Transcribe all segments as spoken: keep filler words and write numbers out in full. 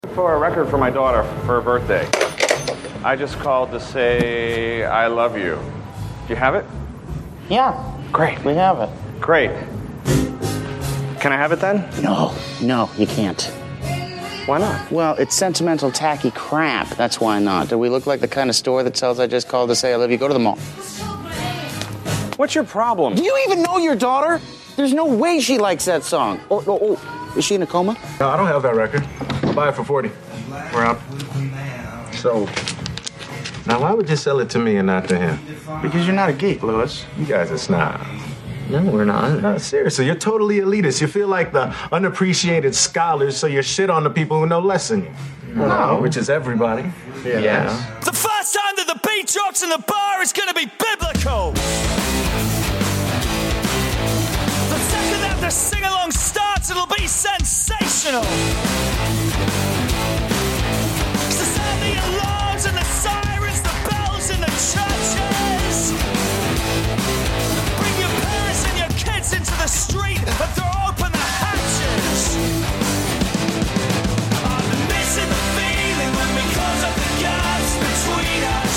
For a record for my daughter for her birthday. I just called to say I love you. Do you have it? Yeah. Great. We have it. Great. Can I have it then? No, no, you can't. Why not? Well, it's sentimental, tacky crap. That's why not. Do we look like the kind of store that sells I just called to say I love you? Go to the mall. What's your problem? Do you even know your daughter? There's no way she likes that song. Oh, oh, oh. Is she in a coma? No, I don't have that record. I'll buy it for forty. We're out. So, now why would you sell it to me and not to him? Because you're not a geek, Louis. You guys are snobs. No, we're not. No, seriously, you're totally elitist. You feel like the unappreciated scholars, so you shit on the people who know less than you. No. Which is everybody. Yeah. Yes. The first time that the beat drops in the bar is going to be biblical. The second that the sing-along starts, it'll be sensational. It's the sound of the alarms and the sirens, the bells in the churches. Bring your parents and your kids into the street and throw open the hatches. I'm missing the feeling when we close up the gaps between us.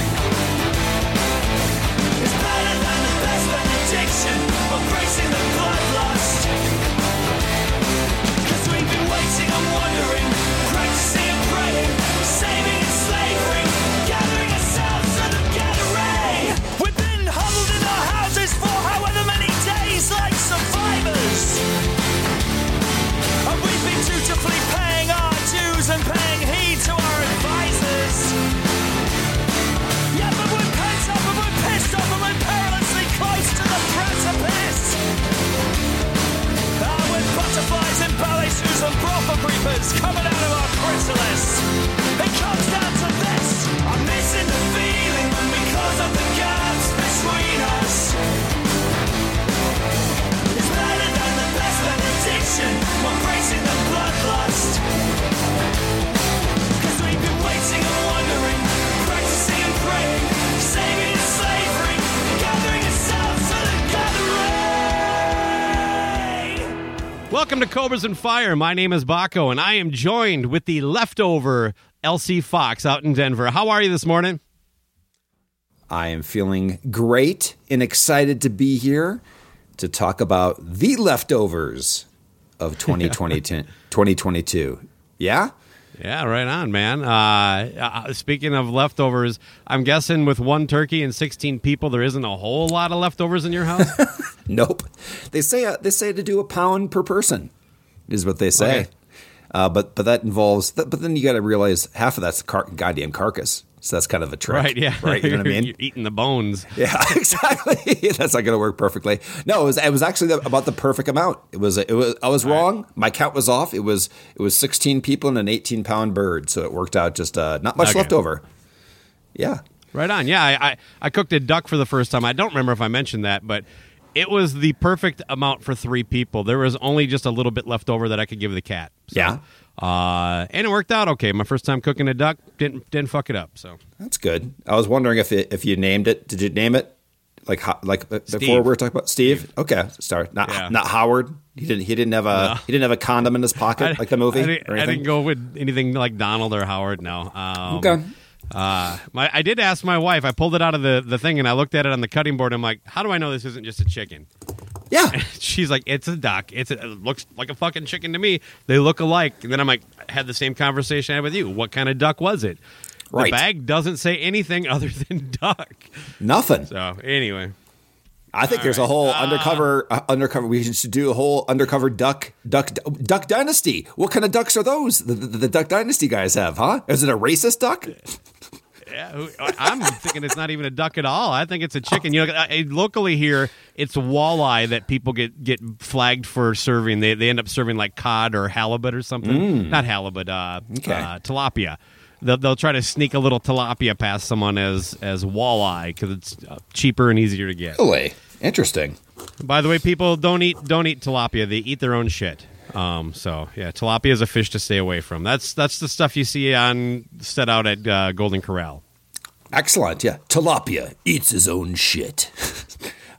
It's better than the best benediction of bracing the bloodlust. Cause we've been waiting and wondering, practicing and praying, saving and slavering, gathering ourselves for the gathering. We've been huddled in our houses for however many days like survivors. And we've been dutifully paying our dues and paying heed to our advisors. Yeah, but we're pent up and we're pissed off and we're perilously close to the precipice. Ah, with butterflies in ballet shoes and proper creepers coming out of our chrysalis. It comes down to this. I'm missing the feeling when we close up the gaps between us. It's better than the best benediction. We're bracing the bloodlust. Cause we've been waiting and wondering, practicing and praying, saving and slavering, gathering ourselves for the gathering. Welcome to Cobras and Fire. My name is Baco, and I am joined with the leftover L C Fox out in Denver. How are you this morning? I am feeling great and excited to be here to talk about the leftovers of twenty twenty, twenty twenty-two. Yeah? Yeah, right on, man. Uh, uh, speaking of leftovers, I'm guessing with one turkey and sixteen people, there isn't a whole lot of leftovers in your house? Nope. They say uh, they say to do a pound per person is what they say. Okay. Uh, but but that involves. But then you got to realize half of that's the car- goddamn carcass. So that's kind of a trick. Right, yeah. Right, you know what I mean? You're eating the bones. Yeah, exactly. That's not going to work perfectly. No, it was it was actually the, about the perfect amount. It was it was I was All wrong. Right. My count was off. It was it was sixteen people and an eighteen pound bird. So it worked out just uh, not much okay. left over. Yeah. Right on. Yeah, I, I I cooked a duck for the first time. I don't remember if I mentioned that, but it was the perfect amount for three people. There was only just a little bit left over that I could give the cat. So, yeah. Uh, and it worked out okay. My first time cooking a duck, didn't didn't fuck it up. So that's good. I was wondering if it, if you named it. Did you name it like like Steve. Before we were talking about Steve? Steve. Okay, sorry, not yeah. not Howard. He didn't he didn't have a no. he didn't have a condom in his pocket I, like the movie. I didn't, or I didn't go with anything like Donald or Howard. No. Um, okay. Uh, my I did ask my wife. I pulled it out of the, the thing and I looked at it on the cutting board. I'm like, how do I know this isn't just a chicken? Yeah. And she's like, it's a duck. It's a, it looks like a fucking chicken to me. They look alike. And then I'm like, I had the same conversation I had with you. What kind of duck was it? Right. The bag doesn't say anything other than duck. Nothing. So anyway, I think All there's right. a whole uh, undercover uh, undercover. We should do a whole undercover duck duck duck dynasty. What kind of ducks are those? The, the, the Duck Dynasty guys have, huh? Is it a racist duck? Yeah, I'm thinking it's not even a duck at all. I think it's a chicken. You know, locally here, it's walleye that people get, get flagged for serving. They they end up serving like cod or halibut or something. Mm. Not halibut, uh, okay. uh, tilapia. They'll, they'll try to sneak a little tilapia past someone as as walleye because it's cheaper and easier to get. Really interesting. By the way, people don't eat don't eat tilapia. They eat their own shit. Um, so yeah, tilapia is a fish to stay away from. That's that's the stuff you see on set out at uh, Golden Corral. Excellent. Yeah, tilapia eats his own shit.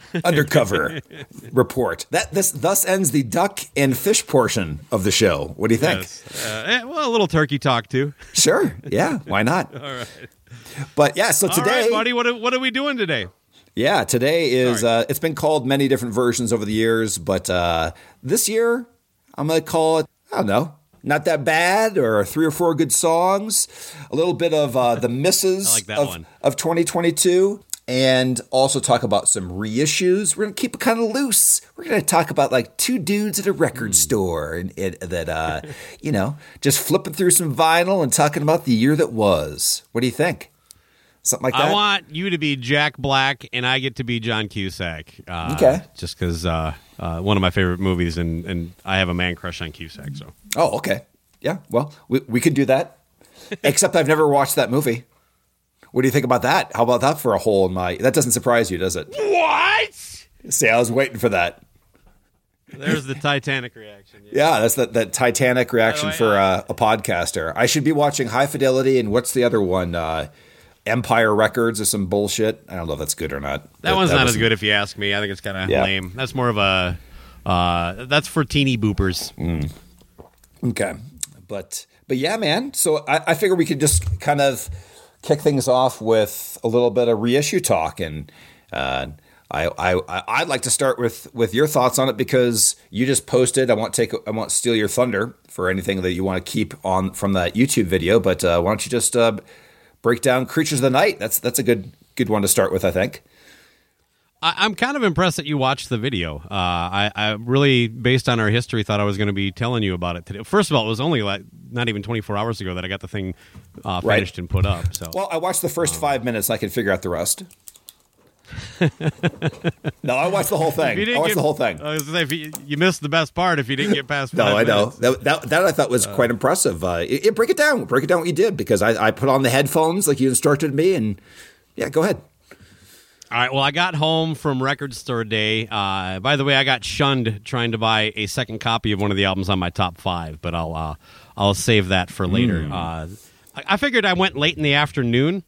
undercover report. That this thus ends the duck and fish portion of the show. What do you think? Yes. Uh, eh, well, a little turkey talk too. Sure. Yeah. Why not? All right. But yeah. So All today, right, buddy, what are, what are we doing today? yeah, today is. Sorry. Uh, it's been called many different versions over the years, but uh, this year I'm going to call it. I don't know. Not that bad, or three or four good songs, a little bit of uh, the misses I like that of, one. of twenty twenty-two, and also talk about some reissues. We're going to keep it kind of loose. We're going to talk about like two dudes at a record store and, and that, uh, you know, just flipping through some vinyl and talking about the year that was. What do you think? Something like that? I want you to be Jack Black, and I get to be John Cusack. Uh, Okay. Just because uh, uh, one of my favorite movies, and, and I have a man crush on Cusack. So Oh, okay. Yeah, well, we, we could do that. Except I've never watched that movie. What do you think about that? How about that for a hole in my... That doesn't surprise you, does it? what? See, I was waiting for that. There's the Titanic reaction. Yeah, that's that, that Titanic reaction By the for way, uh, a podcaster. I should be watching High Fidelity, and what's the other one? Uh, Empire Records or some bullshit. I don't know if that's good or not. That one's not was- as good if you ask me. I think it's kind of Yeah. lame. That's more of a... Uh, that's for teeny boopers. Okay, but but yeah, man. So I, I figure we could just kind of kick things off with a little bit of reissue talk, and uh, I I I'd like to start with with your thoughts on it because you just posted. I won't take I won't steal your thunder for anything that you want to keep on from that YouTube video, but uh, why don't you just uh, break down Creatures of the Night? That's that's a good good one to start with, I think. I, I'm kind of impressed that you watched the video. Uh, I, I really, based on our history, thought I was going to be telling you about it today. First of all, it was only like not even twenty-four hours ago that I got the thing uh, Right. finished and put up. So Well, I watched the first five minutes. I can figure out the rest. No, I watched the whole If thing. you I didn't watched get- the whole thing. I was gonna say, if you, you missed the best part if you didn't get past. No, five I know minutes. that, that that I thought was quite impressive. Uh, it, it- break it down, break it down what you did because I, I put on the headphones like you instructed me, and yeah, go ahead. All right. Well, I got home from record store day. Uh, by the way, I got shunned trying to buy a second copy of one of the albums on my top five, but I'll uh, I'll save that for later. Hmm. Uh, I, I figured I went late in the afternoon,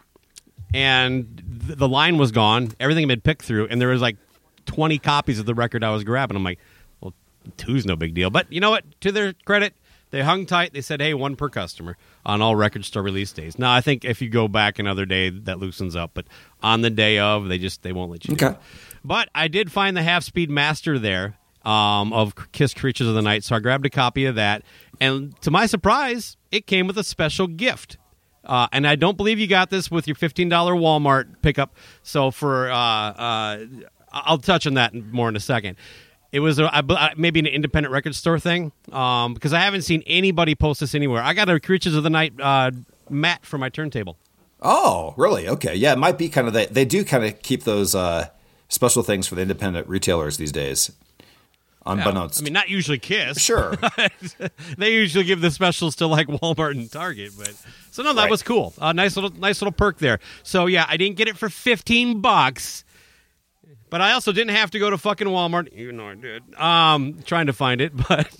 and th- the line was gone. Everything had been picked through, and there was like twenty copies of the record I was grabbing. I'm like, well, two's no big deal. But you know what? To their credit, they hung tight. They said, hey, one per customer on all record store release days. Now, I think if you go back another day, that loosens up. But on the day of, they just they won't let you do Okay. it. But I did find the half-speed master there um, of Kiss Creatures of the Night, so I grabbed a copy of that. And to my surprise, it came with a special gift. Uh, and I don't believe you got this with your fifteen dollars Walmart pickup. So for uh, uh, I'll touch on that more in a second. It was a, I- maybe an independent record store thing um, because I haven't seen anybody post this anywhere. I got a Creatures of the Night uh, mat for my turntable. Oh, really? Okay, yeah, it might be kind of the, they do kind of keep those uh, special things for the independent retailers these days, unbeknownst. I mean, not usually Kiss. sure, They usually give the specials to like Walmart and Target, but so no, that Right. was cool. A uh, nice little, nice little perk there. So yeah, I didn't get it for fifteen bucks, but I also didn't have to go to fucking Walmart, even though I did. Um, trying to find it, but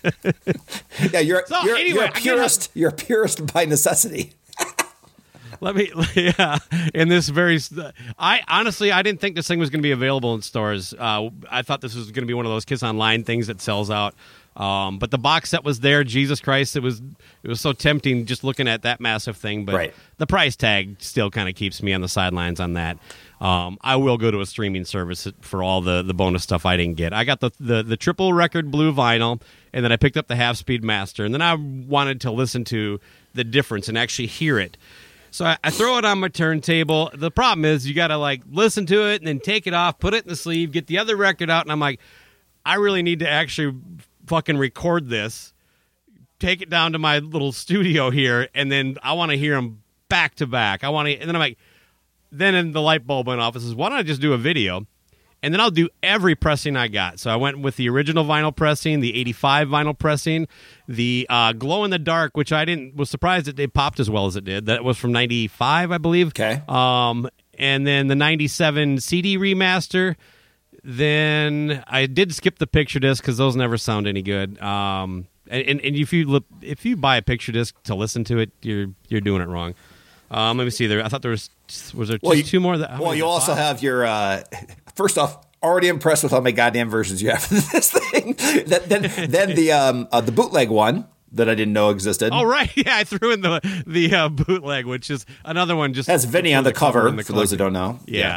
yeah, you're So, you're, anyway, you're I a get purist. You're a purist by necessity. let me, yeah. In this very, I honestly, I didn't think this thing was going to be available in stores. Uh, I thought this was going to be one of those Kiss Online things that sells out. Um, but the box set was there. Jesus Christ, it was it was so tempting just looking at that massive thing. But Right. the price tag still kind of keeps me on the sidelines on that. Um, I will go to a streaming service for all the, the bonus stuff I didn't get. I got the, the the triple record blue vinyl, and then I picked up the half speed master, and then I wanted to listen to the difference and actually hear it. So I, I throw it on my turntable. The problem is you got to like listen to it and then take it off, put it in the sleeve, get the other record out, and I'm like, I really need to actually fucking record this, take it down to my little studio here, and then I want to hear them back to back. I want to, and then I'm like, then the light bulb went off. It says, why don't I just do a video? And then I'll do every pressing I got. So I went with the original vinyl pressing, the eighty-five vinyl pressing, the uh, glow in the dark, which I didn't was surprised that they popped as well as it did. That was from ninety-five, I believe. Okay. Um, and then the ninety-seven C D remaster. Then I did skip the picture disc because those never sound any good. Um, and, and, and if you look, if you buy a picture disc to listen to it, you're you're doing it wrong. Um, let me see. There, I thought there was was there Well, just you- two more. That, how Well, many you is it? also Five? have your. Uh, first off, already impressed with how many goddamn versions you have of this thing. then, then, then the um, uh, the bootleg one that I didn't know existed. Oh right, yeah, I threw in the the uh, bootleg, which is another one. Just has Vinny on the, the cover, cover the for those that don't know. Yeah. yeah.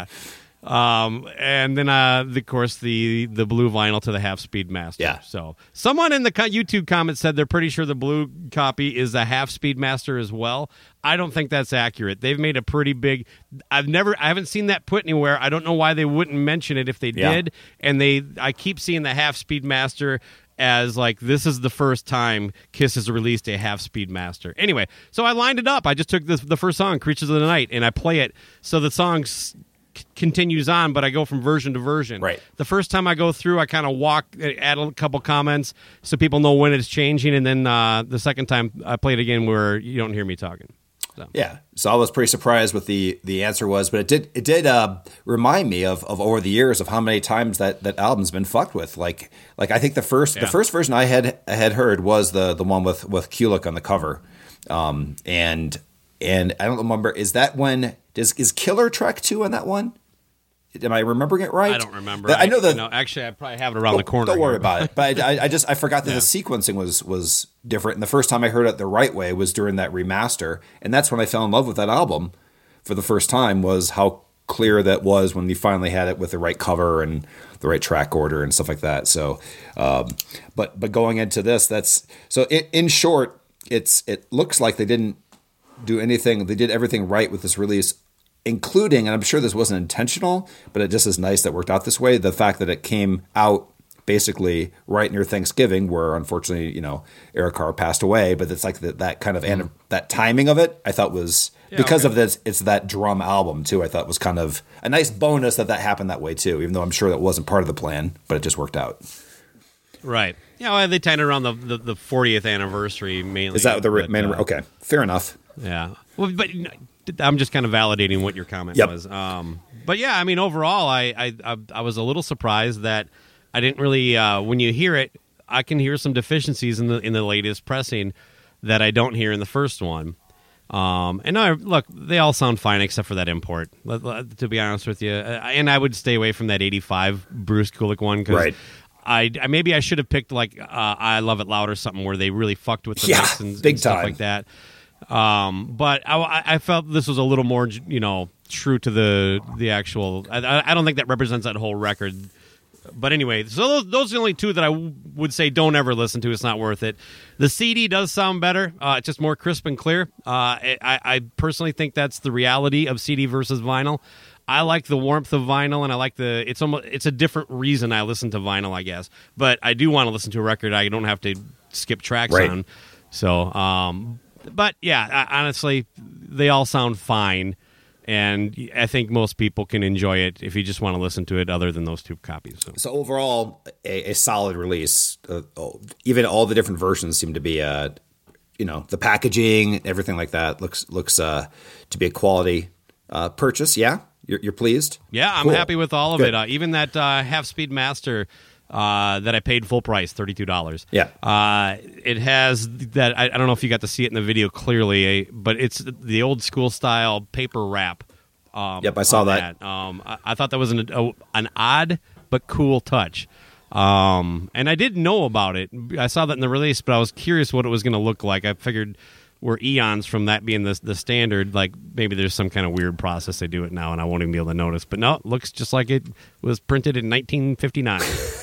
Um, and then, uh, the, of course, the, the blue vinyl to the Half Speed Master. Yeah. So someone in the co- YouTube comments said they're pretty sure the blue copy is a Half Speed Master as well. I don't think that's accurate. They've made a pretty big. I've never. I haven't seen that put anywhere. I don't know why they wouldn't mention it if they yeah. did. And they. I keep seeing the Half Speed Master as like this is the first time Kiss has released a Half Speed Master. Anyway, so I lined it up. I just took this, the first song, Creatures of the Night, and I play it. So the song's continues on, but I go from version to version. Right. The first time I go through, I kind of walk, add a couple comments so people know when it's changing, and then uh, the second time I play it again where you don't hear me talking. So. Yeah, so I was pretty surprised with the the answer was, but it did it did uh, remind me of, of over the years of how many times that, that album's been fucked with. Like like I think the first yeah. the first version I had I had heard was the the one with with Kulick on the cover, um, and and I don't remember is that when. Is, is Killer track two on that one? Am I remembering it right? I don't remember. I, I know that. No, actually, I probably have it around the corner. Don't worry here, about it. But I, I just I forgot that yeah. the sequencing was was different. And the first time I heard it the right way was during that remaster, and that's when I fell in love with that album for the first time. Was how clear that was when you finally had it with the right cover and the right track order and stuff like that. So, um, but but going into this, that's so. It, in short, it's it looks like they didn't do anything. They did everything right with this release. Including, and I'm sure this wasn't intentional, but it just is nice that it worked out this way. The fact that it came out basically right near Thanksgiving, where unfortunately, you know, Eric Carr passed away. But it's like that, that kind of mm. that timing of it, I thought was yeah, because okay. of this. It's that drum album too. I thought was kind of a nice bonus that that happened that way too. Even though I'm sure that wasn't part of the plan, but it just worked out. Right. Yeah. Well, they tied it around the, the the fortieth anniversary mainly. Is that the but, main? Uh, okay, fair enough. Yeah. Well, but. I'm just kind of validating what your comment yep. was. Um, but yeah, I mean, overall, I, I I was a little surprised that I didn't really. Uh, when you hear it, I can hear some deficiencies in the in the latest pressing that I don't hear in the first one. Um, and I, look, they all sound fine except for that import. To be honest with you, and I would stay away from that eighty-five Bruce Kulick one because. Right. I, I maybe I should have picked like uh, I Love It Loud or something where they really fucked with the yeah, mix and, big and stuff time. like that. Um, but I, I felt this was a little more, you know, true to the the actual. I, I don't think that represents that whole record. But anyway, so those, those are the only two that I w- would say don't ever listen to. It's not worth it. The C D does sound better. Uh, it's just more crisp and clear. Uh, I, I personally think that's the reality of C D versus vinyl. I like the warmth of vinyl, and I like the. It's almost. It's a different reason I listen to vinyl, I guess. But I do want to listen to a record I don't have to skip tracks right. on. So. Um, But yeah, honestly, they all sound fine, and I think most people can enjoy it if you just want to listen to it. Other than those two copies, so, so overall, a, a solid release. Uh, even all the different versions seem to be, uh, you know, the packaging, everything like that looks looks uh, to be a quality uh, purchase. Yeah, you're, you're pleased. Yeah, I'm cool. happy with all of Good. it. Uh, even that uh, Half Speed Master. Uh, that I paid full price, thirty-two dollars. Yeah. Uh, it has that, I, I don't know if you got to see it in the video clearly, eh, but it's the old school style paper wrap. Um, yep, I saw that. that. Um, I, I thought that was an, a, an odd but cool touch. Um, and I didn't know about it. I saw that in the release, but I was curious what it was going to look like. I figured we're eons from that being the the standard. Like maybe there's some kind of weird process they do it now, and I won't even be able to notice. But no, it looks just like it was printed in nineteen fifty-nine.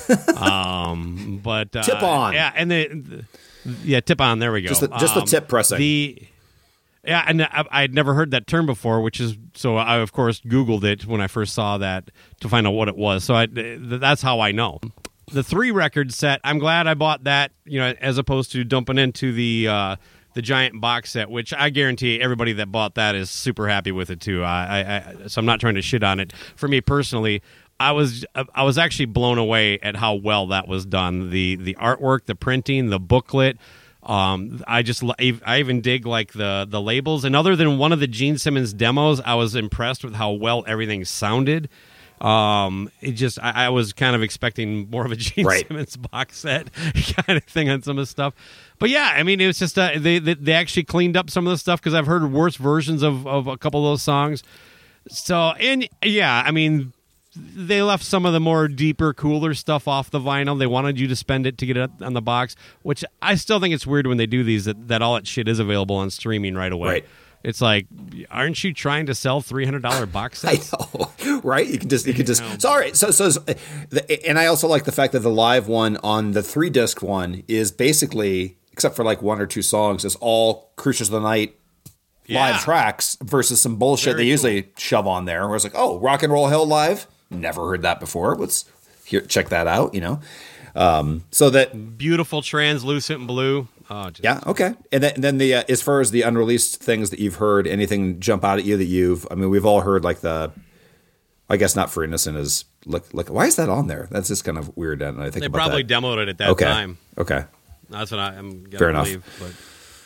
um, but uh, tip on, yeah, and the, the yeah, tip on. There we go. Just the, just um, the tip pressing. The yeah, and I, I had never heard that term before, which is so I of course Googled it when I first saw that to find out what it was. So I, that's how I know. The three record set. I'm glad I bought that. You know, as opposed to dumping into the. Uh, The giant box set, which I guarantee everybody that bought that is super happy with it too. I, I, so I'm not trying to shit on it. For me personally, I was I was actually blown away at how well that was done. The the artwork, the printing, the booklet. Um, I just I even dig like the the labels. And other than one of the Gene Simmons demos, I was impressed with how well everything sounded. Um, it just I, I was kind of expecting more of a Gene right. Simmons box set kind of thing on some of the stuff. But yeah, I mean, it was just uh, they, they they actually cleaned up some of the stuff because I've heard worse versions of, of a couple of those songs. So and yeah, I mean, they left some of the more deeper, cooler stuff off the vinyl. They wanted you to spend it to get it on the box, which I still think it's weird when they do these that, that all that shit is available on streaming right away. Right. It's like, aren't you trying to sell three hundred dollars box sets? I know, right? You can just, you can just. So all right, so so, the, and I also like the fact that the live one on the three disc one is basically, except for like one or two songs, is all Creatures of the Night live Yeah. tracks versus some bullshit Very they usually shove on there. Where it's like, oh, Rock and Roll Hell live, never heard that before. Let's here check that out. You know, um, so that Beautiful translucent blue. Oh, just, yeah, okay. And then, and then the uh, as far as the unreleased things that you've heard, anything jump out at you that you've? I mean, we've all heard like the, I guess not for innocent is look look. Why is that on there? That's just kind of weird. And I think They about probably that. demoed it at that okay. time. Okay. That's what I, I'm gonna Fair enough. believe.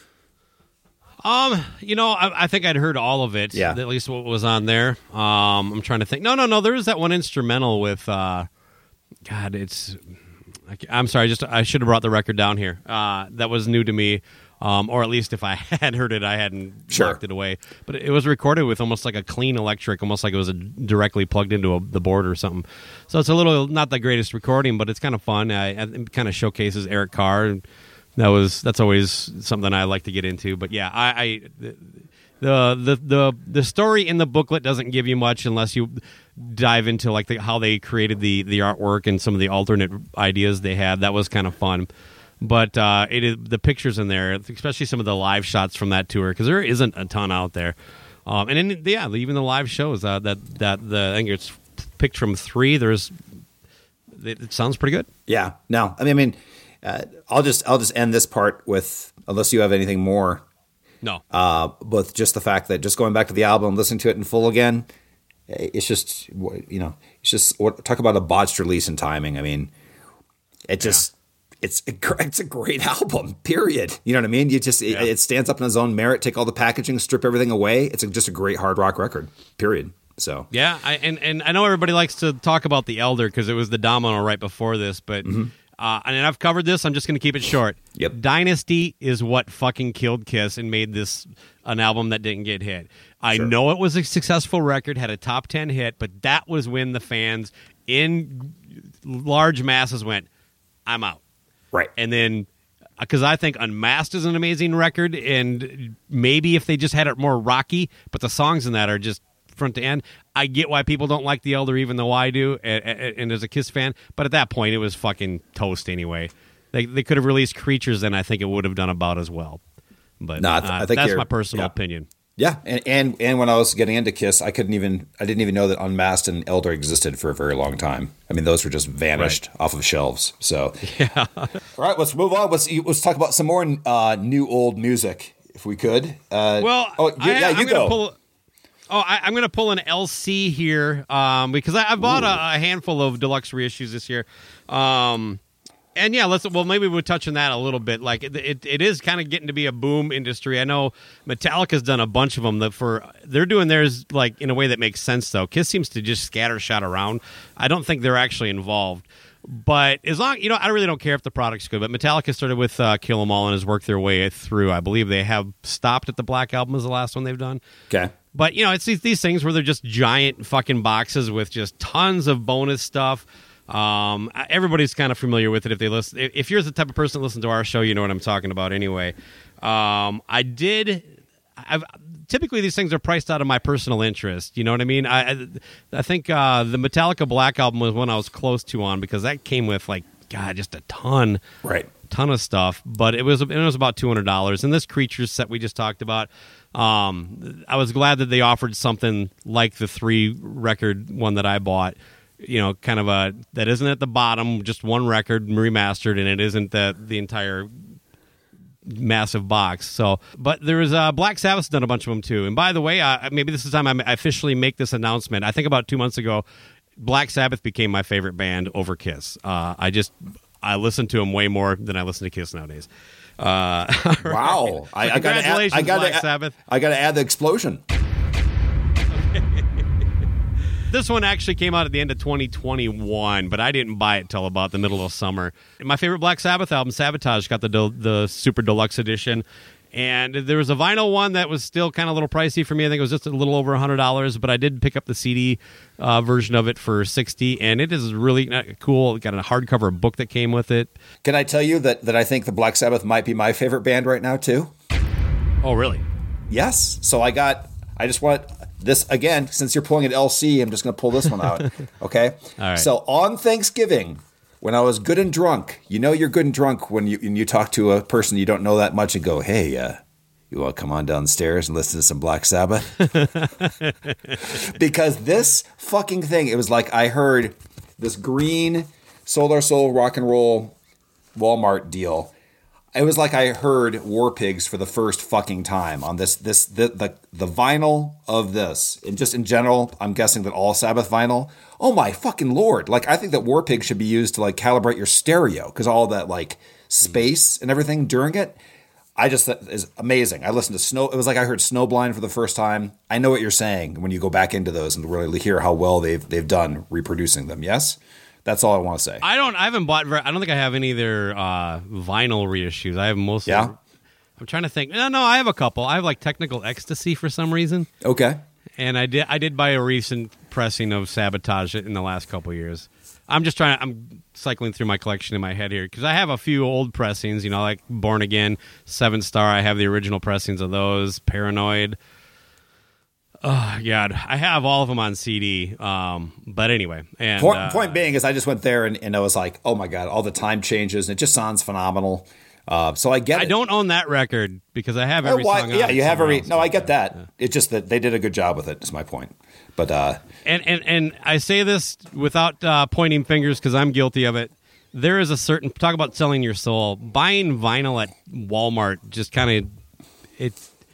But, um, you know, I, I think I'd heard all of it. Yeah. At least what was on there. Um, I'm trying to think. No, no, no. There was that one instrumental with. Uh, God, it's. I, I'm sorry. Just I should have brought the record down here. Uh, that was new to me. Um, or at least if I had heard it, I hadn't Sure. locked it away. But it was recorded with almost like a clean electric, almost like it was a, directly plugged into a, the board or something. So it's a little not the greatest recording, but it's kind of fun. I, I, it kind of showcases Eric Carr. That was that's always something I like to get into. But yeah, I, I the the the the story in the booklet doesn't give you much unless you dive into like the, how they created the the artwork and some of the alternate ideas they had. That was kind of fun. But uh, it is the pictures in there, especially some of the live shots from that tour, because there isn't a ton out there. Um, and then, yeah, even the live shows uh, that that the I think it's picked from three. There's it, it sounds pretty good. Yeah. No. I mean, I mean, uh, I'll just I'll just end this part with, unless you have anything more. No, Uh, but just the fact that just going back to the album, listening to it in full again, it's just, you know, it's just talk about a botched release and timing. I mean, it just. It's a, it's a great album, period. You know what I mean? You just Yeah. it, it stands up in its own merit. Take all the packaging, strip everything away. It's a, just a great hard rock record, period. So yeah, I, and and I know everybody likes to talk about the Elder because it was the domino right before this, but Mm-hmm. uh, and I've covered this. I'm just going to keep it short. Yep. Dynasty is what fucking killed Kiss and made this an album that didn't get hit. I Sure. know it was a successful record, had a top ten hit, but that was when the fans in large masses went, "I'm out." right, And then, because I think Unmasked is an amazing record, and maybe if they just had it more rocky, but the songs in that are just front to end. I get why people don't like The Elder, even though I do, and, and, and as a Kiss fan, but at that point, it was fucking toast anyway. They they could have released Creatures, and I think it would have done about as well. But No, I th- uh, I think that's you're- my personal yeah. opinion. yeah. And, and and when I was getting into Kiss, I couldn't even I didn't even know that Unmasked and Elder existed for a very long time. I mean, those were just vanished off of shelves. So yeah. All right, let's move on. Let's let's talk about some more uh, new old music, if we could. Uh, Well, oh you, I, yeah, I'm you gonna go. Pull, oh, I, I'm going to pull an L C here um, because I, I bought a, a handful of deluxe reissues this year. Um, and yeah, let's. Well, maybe we'll touch on that a little bit. Like it, it, it is kind of getting to be a boom industry. I know Metallica's done a bunch of them. That for they're doing theirs like in a way that makes sense. Though Kiss seems to just scatter shot around. I don't think they're actually involved. But as long, you know, I really don't care if the product's good. But Metallica started with uh, Kill 'Em All and has worked their way through. I believe they have stopped at the Black Album as the last one they've done. Okay. But, you know, it's these, these things where they're just giant fucking boxes with just tons of bonus stuff. Um, everybody's kind of familiar with it if they listen. If you're the type of person that listens to our show, you know what I'm talking about anyway. Um, I did... I've, typically, these things are priced out of my personal interest. You know what I mean? I I, I think uh, the Metallica Black Album was one I was close to on because that came with, like, God, just a ton. Right. Ton of stuff, but it was it was about two hundred dollars. And this Creatures set we just talked about, um, I was glad that they offered something like the three record one that I bought. You know, kind of a that isn't at the bottom, just one record remastered, and it isn't the the entire massive box. So, but there is uh, Black Sabbath's done a bunch of them too. And by the way, uh, maybe this is the time I officially make this announcement. I think about two months ago, Black Sabbath became my favorite band over Kiss. Uh, I just I listen to them way more than I listen to Kiss nowadays. Uh, Wow. so I, I gotta add, congratulations, I gotta Black add- Sabbath. I gotta add the explosion. This one actually came out at the end of twenty twenty-one, but I didn't buy it till about the middle of summer. My favorite Black Sabbath album, Sabotage, got the del- the super deluxe edition, And there was a vinyl one that was still kind of a little pricey for me. I think it was just a little over one hundred dollars, but I did pick up the C D uh, version of it for sixty dollars, and it is really cool. It got a hardcover book that came with it. Can I tell you that, that I think the Black Sabbath might be my favorite band right now, too? Oh, really? Yes. So I got, I just want this, again, since you're pulling an L C, I'm just going to pull this one out. Okay? All right. So on Thanksgiving, when I was good and drunk, you know you're good and drunk when you when you talk to a person you don't know that much and go, hey, uh, you want to come on downstairs and listen to some Black Sabbath? Because this fucking thing, it was like I heard this green Solar Soul rock and roll Walmart deal. It was like I heard War Pigs for the first fucking time on this, this, the, the, the vinyl of this. And just in general, I'm guessing that all Sabbath vinyl. Oh my fucking Lord. Like, I think that War Pigs should be used to like calibrate your stereo because all that like space and everything during it. I just, that is amazing. I listened to Snow. It was like I heard Snowblind for the first time. I know what you're saying when you go back into those and really hear how well they've, they've done reproducing them. Yes? That's all I want to say. I don't. I haven't bought. I don't think I have any of their uh, vinyl reissues. I have mostly. Yeah. I'm trying to think. No, no. I have a couple. I have like Technical Ecstasy for some reason. Okay. And I did. I did buy a recent pressing of Sabotage in the last couple of years. I'm just trying. I'm cycling through my collection in my head here because I have a few old pressings. You know, like Born Again, Seven Star. I have the original pressings of those. Paranoid. Oh, God. I have all of them on C D. Um, but anyway. And, point, uh, point being is I just went there and, and I was like, oh, my God, all the time changes. And it just sounds phenomenal. Uh, so I get I it. don't own that record because I have every Oh, why- song on yeah, it you have somewhere every. else. No, I get that. Yeah. It's just that they did a good job with it, is my point. But uh, And, and, and I say this without uh, pointing fingers because I'm guilty of it. There is a certain, talk about selling your soul. Buying vinyl at Walmart just kind of, it,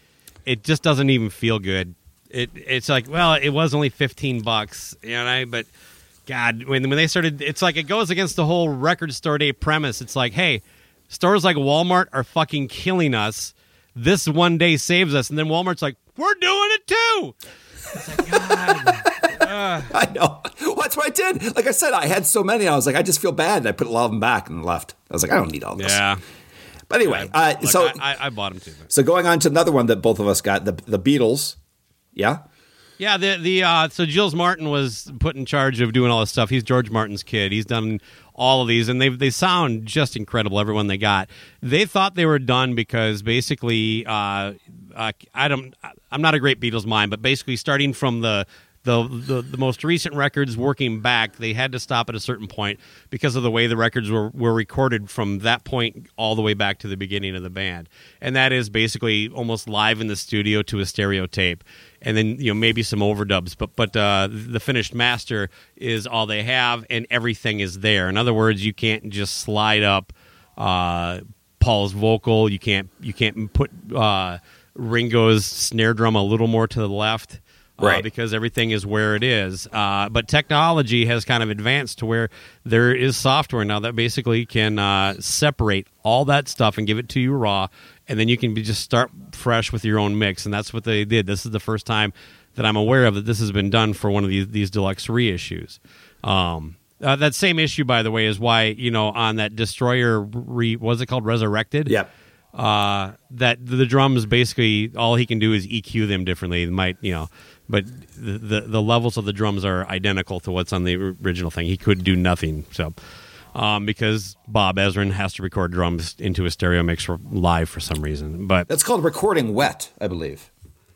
it just doesn't even feel good. It it's like, well, it was only fifteen bucks, you know, but God, when when they started, it's like it goes against the whole record store day premise. It's like, hey, stores like Walmart are fucking killing us. This one day saves us, and then Walmart's like, we're doing it too. It's like, God. uh. I know. Well, that's what I did. Like I said, I had so many. I was like, I just feel bad. And I put a lot of them back and left. I was like, I don't need all this. Yeah. But anyway, uh, Look, so I, I, I bought them too. so going on to another one that both of us got, the the Beatles. Yeah. Yeah, the the uh, so Gilles Martin was put in charge of doing all this stuff. He's George Martin's kid. He's done all of these, and they they sound just incredible. Everyone they got, they thought they were done because basically, uh, uh, I don't, I'm not a great Beatles mind, but basically starting from the. The, the the most recent records working back, they had to stop at a certain point because of the way the records were, were recorded from that point all the way back to the beginning of the band. And that is basically almost live in the studio to a stereo tape. And then, you know, maybe some overdubs. But but uh, the finished master is all they have, and everything is there. In other words, you can't just slide up uh, Paul's vocal. You can't, you can't put uh, Ringo's snare drum a little more to the left. Right. Uh, because everything is where it is. Uh, but technology has kind of advanced to where there is software now that basically can uh, separate all that stuff and give it to you raw, and then you can be, just start fresh with your own mix. And that's what they did. This is the first time that I'm aware of that this has been done for one of these, these deluxe reissues. Um, uh, that same issue, by the way, is why, you know, on that Destroyer, re, what was it called, Resurrected? Yep. Uh, that the drums basically all he can do is E Q them differently. It might, you know, but the, the the levels of the drums are identical to what's on the original thing. He could do nothing. So, um, because Bob Ezrin has to record drums into a stereo mix for live for some reason. But That's called recording wet, I believe.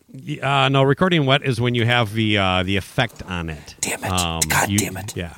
uh, no, recording wet is when you have the uh, the effect on it. Damn it. God you- damn it. Yeah.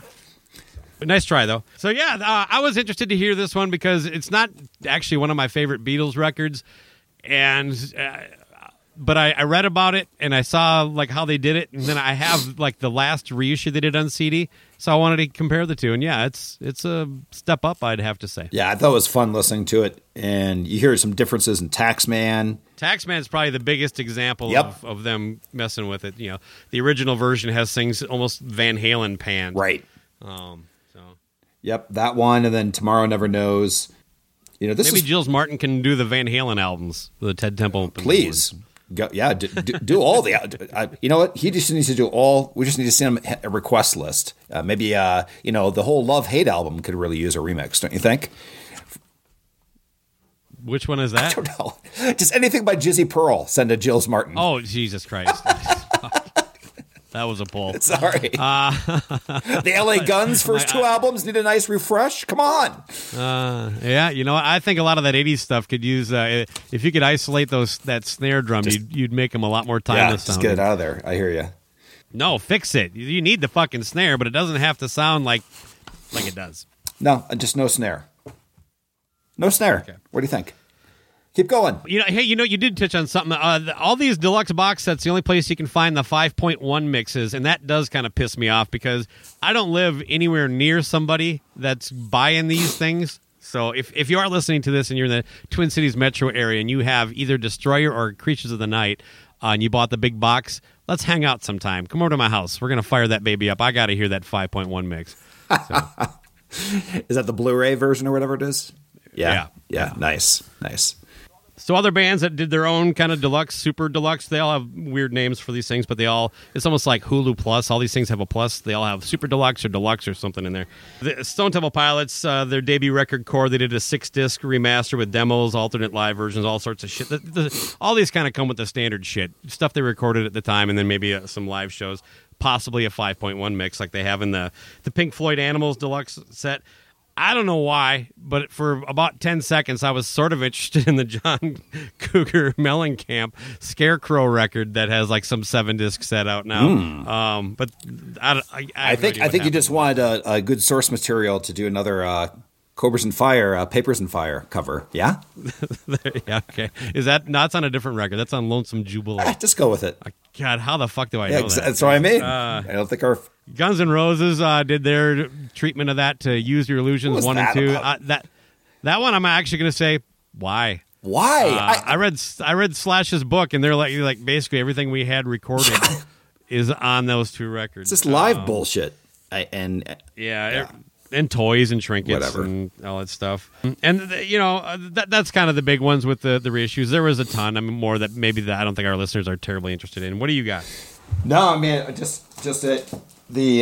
Nice try, though. So, yeah, uh, I was interested to hear this one because it's not actually one of my favorite Beatles records. And, uh, but I, I read about it and I saw like how they did it. And then I have like the last reissue they did on C D. So I wanted to compare the two. And yeah, it's it's a step up, I'd have to say. Yeah, I thought it was fun listening to it. And you hear some differences in Taxman. Taxman's probably the biggest example Yep. of, of them messing with it. You know, the original version has things almost Van Halen panned. Right. Um, so Yep, that one. And then Tomorrow Never Knows. You know, this maybe is... Gilles Martin can do the Van Halen albums, the Ted Temple. Please. Go, yeah, do, do, do all the. I, you know what? He just needs to do all. We just need to send him a request list. Uh, maybe, uh, you know, the whole Love Hate album could really use a remix, don't you think? Which one is that? I don't know. Just anything by Jizzy Pearl. Send to Jills Martin. Oh, Jesus Christ. That was a pull. Sorry. Uh, the L A Guns first two albums need a nice refresh. Come on. Uh, yeah, you know, I think a lot of that eighties stuff could use. Uh, if you could isolate those that snare drum, Just, you'd, you'd make them a lot more Yeah, timeless. just sounding. get it out of there. I hear you. No, fix it. You- You need the fucking snare, but it doesn't have to sound like like it does. No, just no snare. No snare. Okay. What do you think? Keep going. You know, hey, you know, you did touch on something. Uh, the, all these deluxe box sets, the only place you can find the five point one mixes, and that does kind of piss me off because I don't live anywhere near somebody that's buying these things. So if, if you are listening to this and you're in the Twin Cities metro area and you have either Destroyer or Creatures of the Night uh, and you bought the big box, let's hang out sometime. Come over to my house. We're going to fire that baby up. I got to hear that five point one mix. So. Is that the Blu-ray version or whatever it is? Yeah. Yeah. Yeah. Nice. Nice. So other bands that did their own kind of deluxe, super deluxe, they all have weird names for these things, but they all, it's almost like Hulu Plus. All these things have a plus. They all have super deluxe or deluxe or something in there. The Stone Temple Pilots, uh, their debut record Core, they did a six-disc remaster with demos, alternate live versions, all sorts of shit. The, the, all these kind of come with the standard shit, stuff they recorded at the time, and then maybe uh, some live shows, possibly a five point one mix like they have in the, the Pink Floyd Animals deluxe set. I don't know why, but for about ten seconds, I was sort of interested in the John Cougar Mellencamp Scarecrow record that has like some seven disc set out now. Mm. Um, but I, I, I, I think no I think you happened. just wanted a, a good source material to do another uh, Cobras and Fire, uh, Papers and Fire cover. Yeah, yeah, okay. Is that no, that's on a different record? That's on Lonesome Jubilee. Ah, just go with it. God, how the fuck do I Yeah, know that? that's what I mean. Uh, I don't think our Guns N' Roses uh, did their treatment of that to Use Your Illusions was one that and two. about? Uh, that that one, I'm actually going to say why. why Uh, I, I read I read Slash's book, and they're like like basically everything we had recorded is on those two records. it's just live Um, bullshit. I, and uh, Yeah, Yeah. it- and toys and trinkets Whatever. and all that stuff. And the, you know uh, that that's kind of the big ones with the the reissues. There was a ton. I mean, more that maybe that I don't think our listeners are terribly interested in. What do you got? no, I mean just just it, the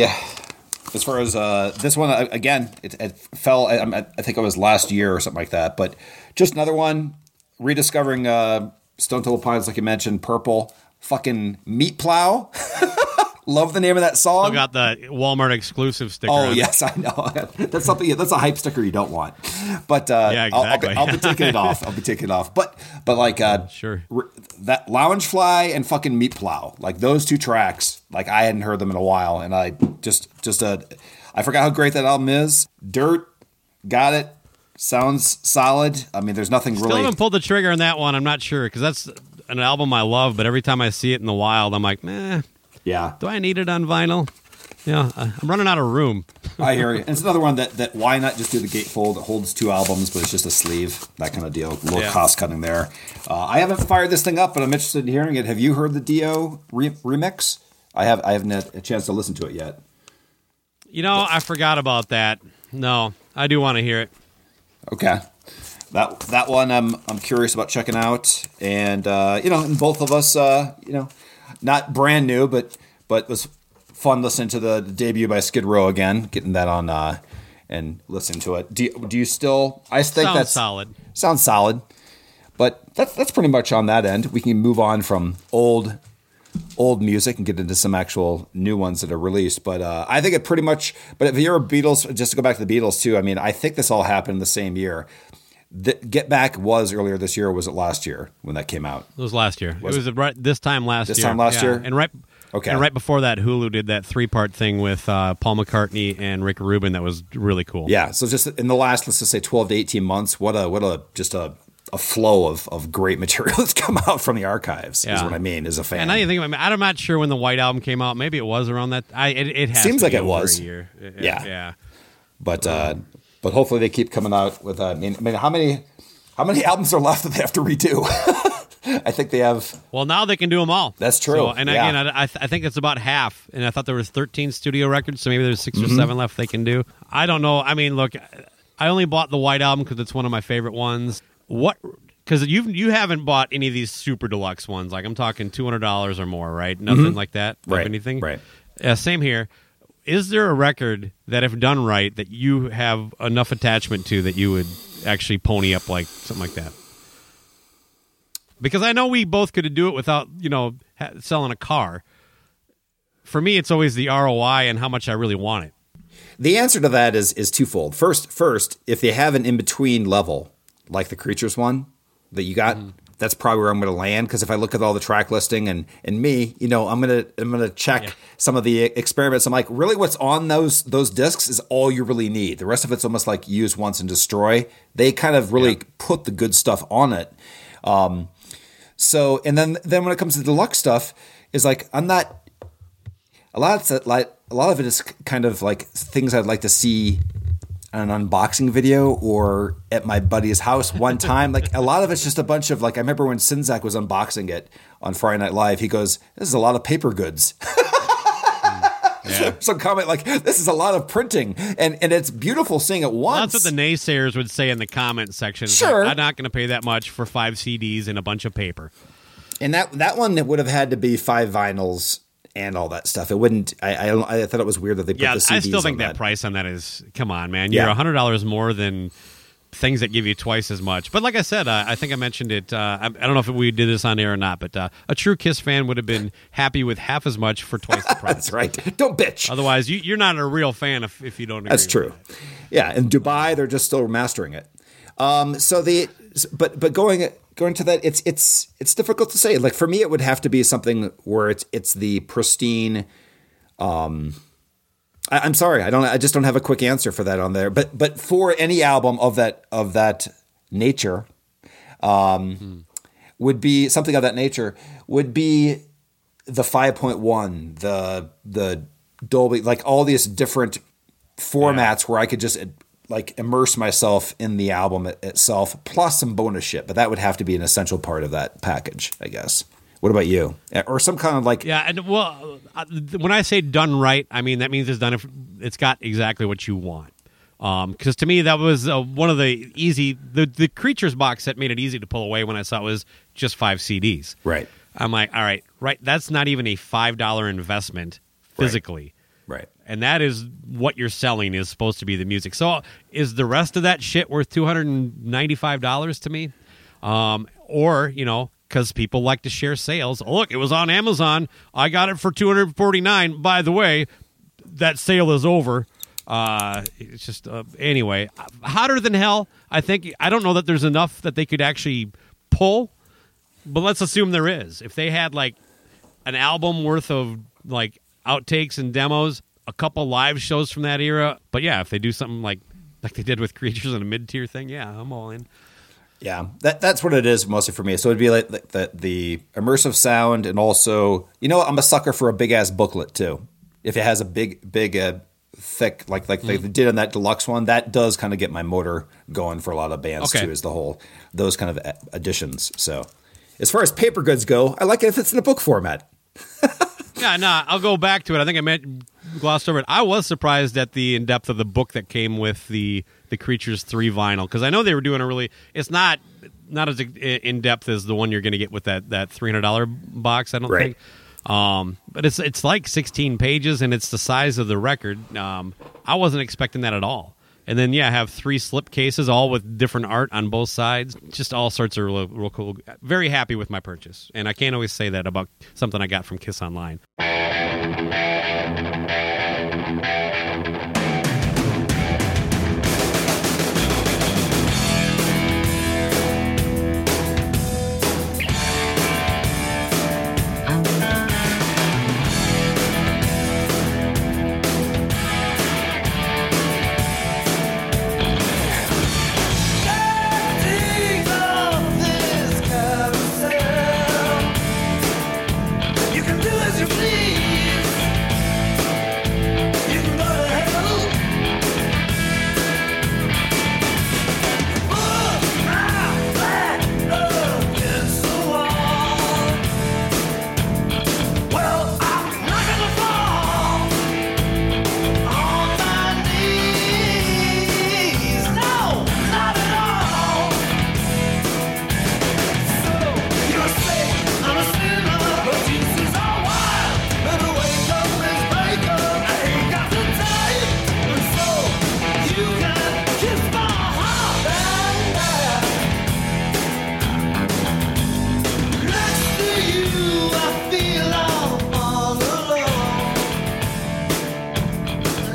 as far as uh, this one uh, again, it, it fell. I, I think it was last year or something like that. But just another one rediscovering uh, Stone Temple Pilots, like you mentioned, Purple, fucking Meat Plow. Love the name of that song. I got the Walmart exclusive sticker. Oh on it. yes, I know. That's something. That's a hype sticker you don't want. But uh, Yeah, I'll- I'll, exactly. be, I'll be taking it off. I'll be taking it off. But but like uh, Sure. r- that Loungefly and fucking Meat Plow, like those two tracks, like I hadn't heard them in a while, and I just just uh, I forgot how great that album is. Dirt, got it. Sounds solid. I mean, there's nothing Still really. haven't pulled the trigger on that one. I'm not sure because that's an album I love, but every time I see it in the wild, I'm like, meh. Yeah, Do I need it on vinyl? Yeah, I- I'm running out of room. I hear you. And it's another one that, that why not just do the gatefold? It holds two albums, but it's just a sleeve, that kind of deal. A little Yeah. cost cutting there. Uh, I haven't fired this thing up, but I'm interested in hearing it. Have you heard the Dio re- remix? I have. I haven't had a chance to listen to it yet. You know, I forgot about that. No, I do want to hear it. Okay, that that one I'm I'm curious about checking out, and uh, you know, and both of us, uh, you know, not brand new, but but it was fun listening to the debut by Skid Row again, getting that on uh, and listening to it. Do you, do you still? I think Sounds that's solid. Sounds solid, but that's that's pretty much on that end. We can move on from old old music and get into some actual new ones that are released. But uh, I think it pretty much. But if you're a Beatles, just to go back to the Beatles too. I mean, I think this all happened in the same year. The Get Back was earlier this year. Or was it last year when that came out? It was last year. Was it was right this time last This year. time last Yeah. year? And right Okay. And right before that, Hulu did that three-part thing with uh, Paul McCartney and Rick Rubin that was really cool. Yeah. So just in the last, let's just say twelve to eighteen months, what a what a just a, a flow of, of great material that's come out from the archives. Is Yeah. what I mean as a fan. And I didn't think I mean, I'm not sure when the White Album came out. Maybe it was around that. I it, it has Seems to like be it over was. a year. It- Yeah. yeah. But uh, but hopefully they keep coming out with. Uh, I mean, I mean, how many how many albums are left that they have to redo? I think they have. Well, now they can do them all. That's true. So, and Yeah. again, I, I, th- I think it's about half. And I thought there was thirteen studio records, so maybe there's six Mm-hmm. or seven left they can do. I don't know. I mean, look, I only bought the White Album because it's one of my favorite ones. What? Because you you haven't bought any of these super deluxe ones. Like I'm talking two hundred dollars or more, right? Nothing like that. of Mm-hmm. Right, Anything. right. Yeah. Same here. Is there a record that, if done right, that you have enough attachment to that you would actually pony up like something like that? Because I know we both could do it without, you know, ha- selling a car. For me, it's always the R O I and how much I really want it. The answer to that is is twofold. First, first, if they have an in-between level, like the Creatures one that you got, mm. that's probably where I'm going to land. Because if I look at all the track listing and and me, you know, I'm gonna I'm gonna check yeah. some of the experiments. I'm like, really, what's on those those discs is all you really need. The rest of it's almost like use once and destroy. They kind of really yeah. put the good stuff on it. Um, so and then then when it comes to the deluxe stuff, is like I'm not. A lot of like a lot of it is kind of like things I'd like to see on an unboxing video or at my buddy's house one time. Like a lot of it's just a bunch of like I remember when Sinzak was unboxing it on Friday Night Live. He goes, "This is a lot of paper goods." Yeah. Some comment like, "This is a lot of printing," and and it's beautiful seeing it once. Well, that's what the naysayers would say in the comment section. Sure, like, I'm not going to pay that much for five C Ds and a bunch of paper. And that that one would have had to be five vinyls. And all that stuff. It wouldn't. I, I I thought it was weird that they put yeah, the C Ds I still think on that, that price on that is. Come on, man. You're a yeah. hundred dollars more than things that give you twice as much. But like I said, uh, I think I mentioned it. Uh, I, I don't know if we did this on air or not, but uh, a true Kiss fan would have been happy with half as much for twice the price. That's right. Don't bitch. Otherwise, you, you're not a real fan if, if you don't. Agree That's with true. That. Yeah, in Dubai, they're just still mastering it. Um, so the but but going. Going to that, it's it's it's difficult to say. Like for me, it would have to be something where it's it's the pristine. Um, I, I'm sorry, I don't. I just don't have a quick answer for that on there. But but for any album of that of that nature, um, mm-hmm. would be something of that nature would be the five point one, the the Dolby, like all these different formats yeah. where I could just. like immerse myself in the album itself, plus some bonus shit. But that would have to be an essential part of that package, I guess. What about you? Or some kind of like... Yeah, and well, when I say done right, I mean, that means it's done, it's got exactly what you want. Because um, to me, that was uh, one of the easy... The, the Creatures box set made it easy to pull away when I saw it was just five C Ds. Right. I'm like, all right, right. That's not even a five dollar investment physically. Right. right. And that is what you're selling is supposed to be the music. So is the rest of that shit worth two hundred ninety-five dollars to me? Um, or, you know, because people like to share sales. Oh, look, it was on Amazon. I got it for two hundred forty-nine dollars. By the way, that sale is over. Uh, it's just, uh, anyway, hotter than hell. I think, I don't know that there's enough that they could actually pull, but let's assume there is. If they had like an album worth of like outtakes and demos, a couple live shows from that era. But yeah, if they do something like like they did with Creatures and a mid-tier thing, yeah, I'm all in. Yeah, that that's what it is mostly for me. So it'd be like the, the, the immersive sound, and also, you know, I'm a sucker for a big-ass booklet, too. If it has a big, big, uh, thick, like like mm. they did on that deluxe one, that does kind of get my motor going for a lot of bands, okay. too, is the whole, those kind of additions. So as far as paper goods go, I like it if it's in a book format. Yeah, no, nah, I'll go back to it. I think I meant glossed over it. I was surprised at the in-depth of the book that came with the the Creatures three vinyl, because I know they were doing a really. It's not not as in-depth as the one you're going to get with that that three hundred dollar box. I don't right. think. Um, but it's it's like sixteen pages, and it's the size of the record. Um, I wasn't expecting that at all. And then, yeah, have three slip cases, all with different art on both sides. Just all sorts of real, real cool. Very happy with my purchase. And I can't always say that about something I got from Kiss Online.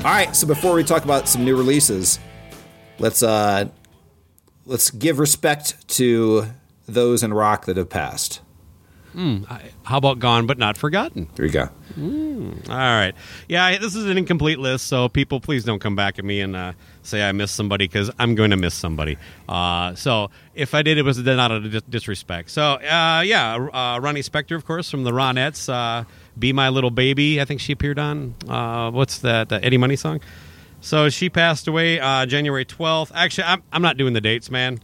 All right, so before we talk about some new releases, let's uh, let's give respect to those in rock that have passed. Mm, I, how about Gone But Not Forgotten? There you go. Mm, all right. Yeah, this is an incomplete list, so people, please don't come back at me and uh, say I missed somebody, because I'm going to miss somebody. Uh, so if I did, it was not a dis- disrespect. So, uh, yeah, uh, Ronnie Spector, of course, from the Ronettes. Uh, Be My Little Baby, I think she appeared on. Uh, what's that, uh, Eddie Money song? So she passed away uh, January twelfth. Actually, I'm, I'm not doing the dates, man.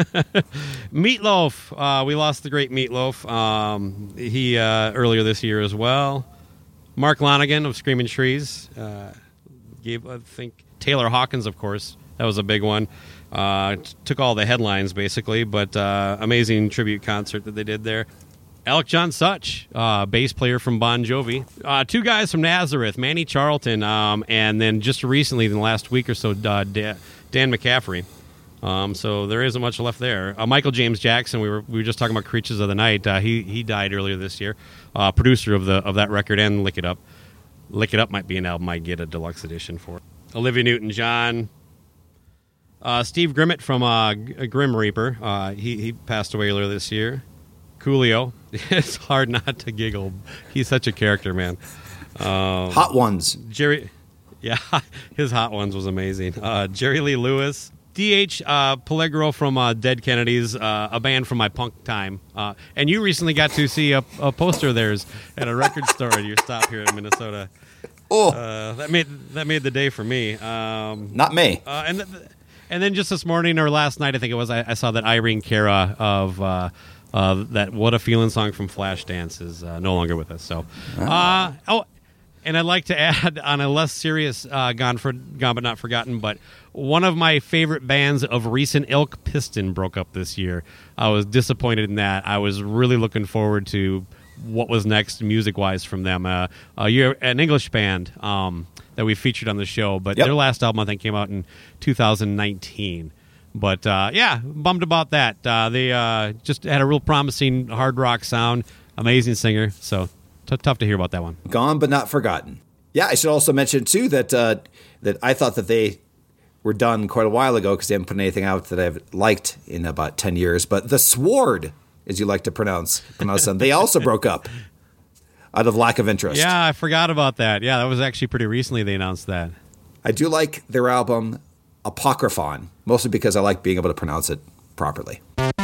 Meatloaf. Uh, we lost the great Meatloaf. Um, he uh, earlier this year as well. Mark Lonigan of Screaming Trees. Uh, gave, I think, Taylor Hawkins, of course. That was a big one. Uh, t- took all the headlines, basically, but uh, amazing tribute concert that they did there. Alec John Such, uh, bass player from Bon Jovi. Uh, two guys from Nazareth, Manny Charlton, um, and then just recently, in the last week or so, uh, Dan, Dan McCaffrey. Um, so there isn't much left there. Uh, Michael James Jackson, we were we were just talking about Creatures of the Night. Uh, he he died earlier this year. Uh, producer of the of that record and Lick It Up. Lick It Up might be an album I'd get a deluxe edition for. Olivia Newton-John. Uh, Steve Grimmett from uh, Grim Reaper. Uh, he he passed away earlier this year. Coolio. It's hard not to giggle. He's such a character, man. Um, Hot Ones. Jerry. Yeah, his Hot Ones was amazing. Uh, Jerry Lee Lewis. D H uh, Pellegro from uh, Dead Kennedys, uh, a band from my punk time. Uh, and you recently got to see a, a poster of theirs at a record store at your stop here in Minnesota. Oh, Uh, that made that made the day for me. Um, not me. uh, and th- and then just this morning or last night, I think it was, I, I saw that Irene Cara of uh, uh, that What a Feeling song from Flashdance is uh, no longer with us. So, uh, oh, and I'd like to add on a less serious uh, Gone for Gone but Not Forgotten, but one of my favorite bands of recent ilk, Piston, broke up this year. I was disappointed in that. I was really looking forward to what was next music-wise from them. Uh, uh, you're an English band um, that we featured on the show, but Yep. their last album, I think, came out in two thousand nineteen. But, uh, yeah, bummed about that. Uh, they uh, just had a real promising hard rock sound, amazing singer, so t- tough to hear about that one. Gone but not forgotten. Yeah, I should also mention, too, that uh, that I thought that they were done quite a while ago because they haven't put anything out that I've liked in about ten years. But The Sword, as you like to pronounce, pronounce them, they also broke up out of lack of interest. Yeah, I forgot about that. Yeah, that was actually pretty recently they announced that. I do like their album Apocryphon, mostly because I like being able to pronounce it properly.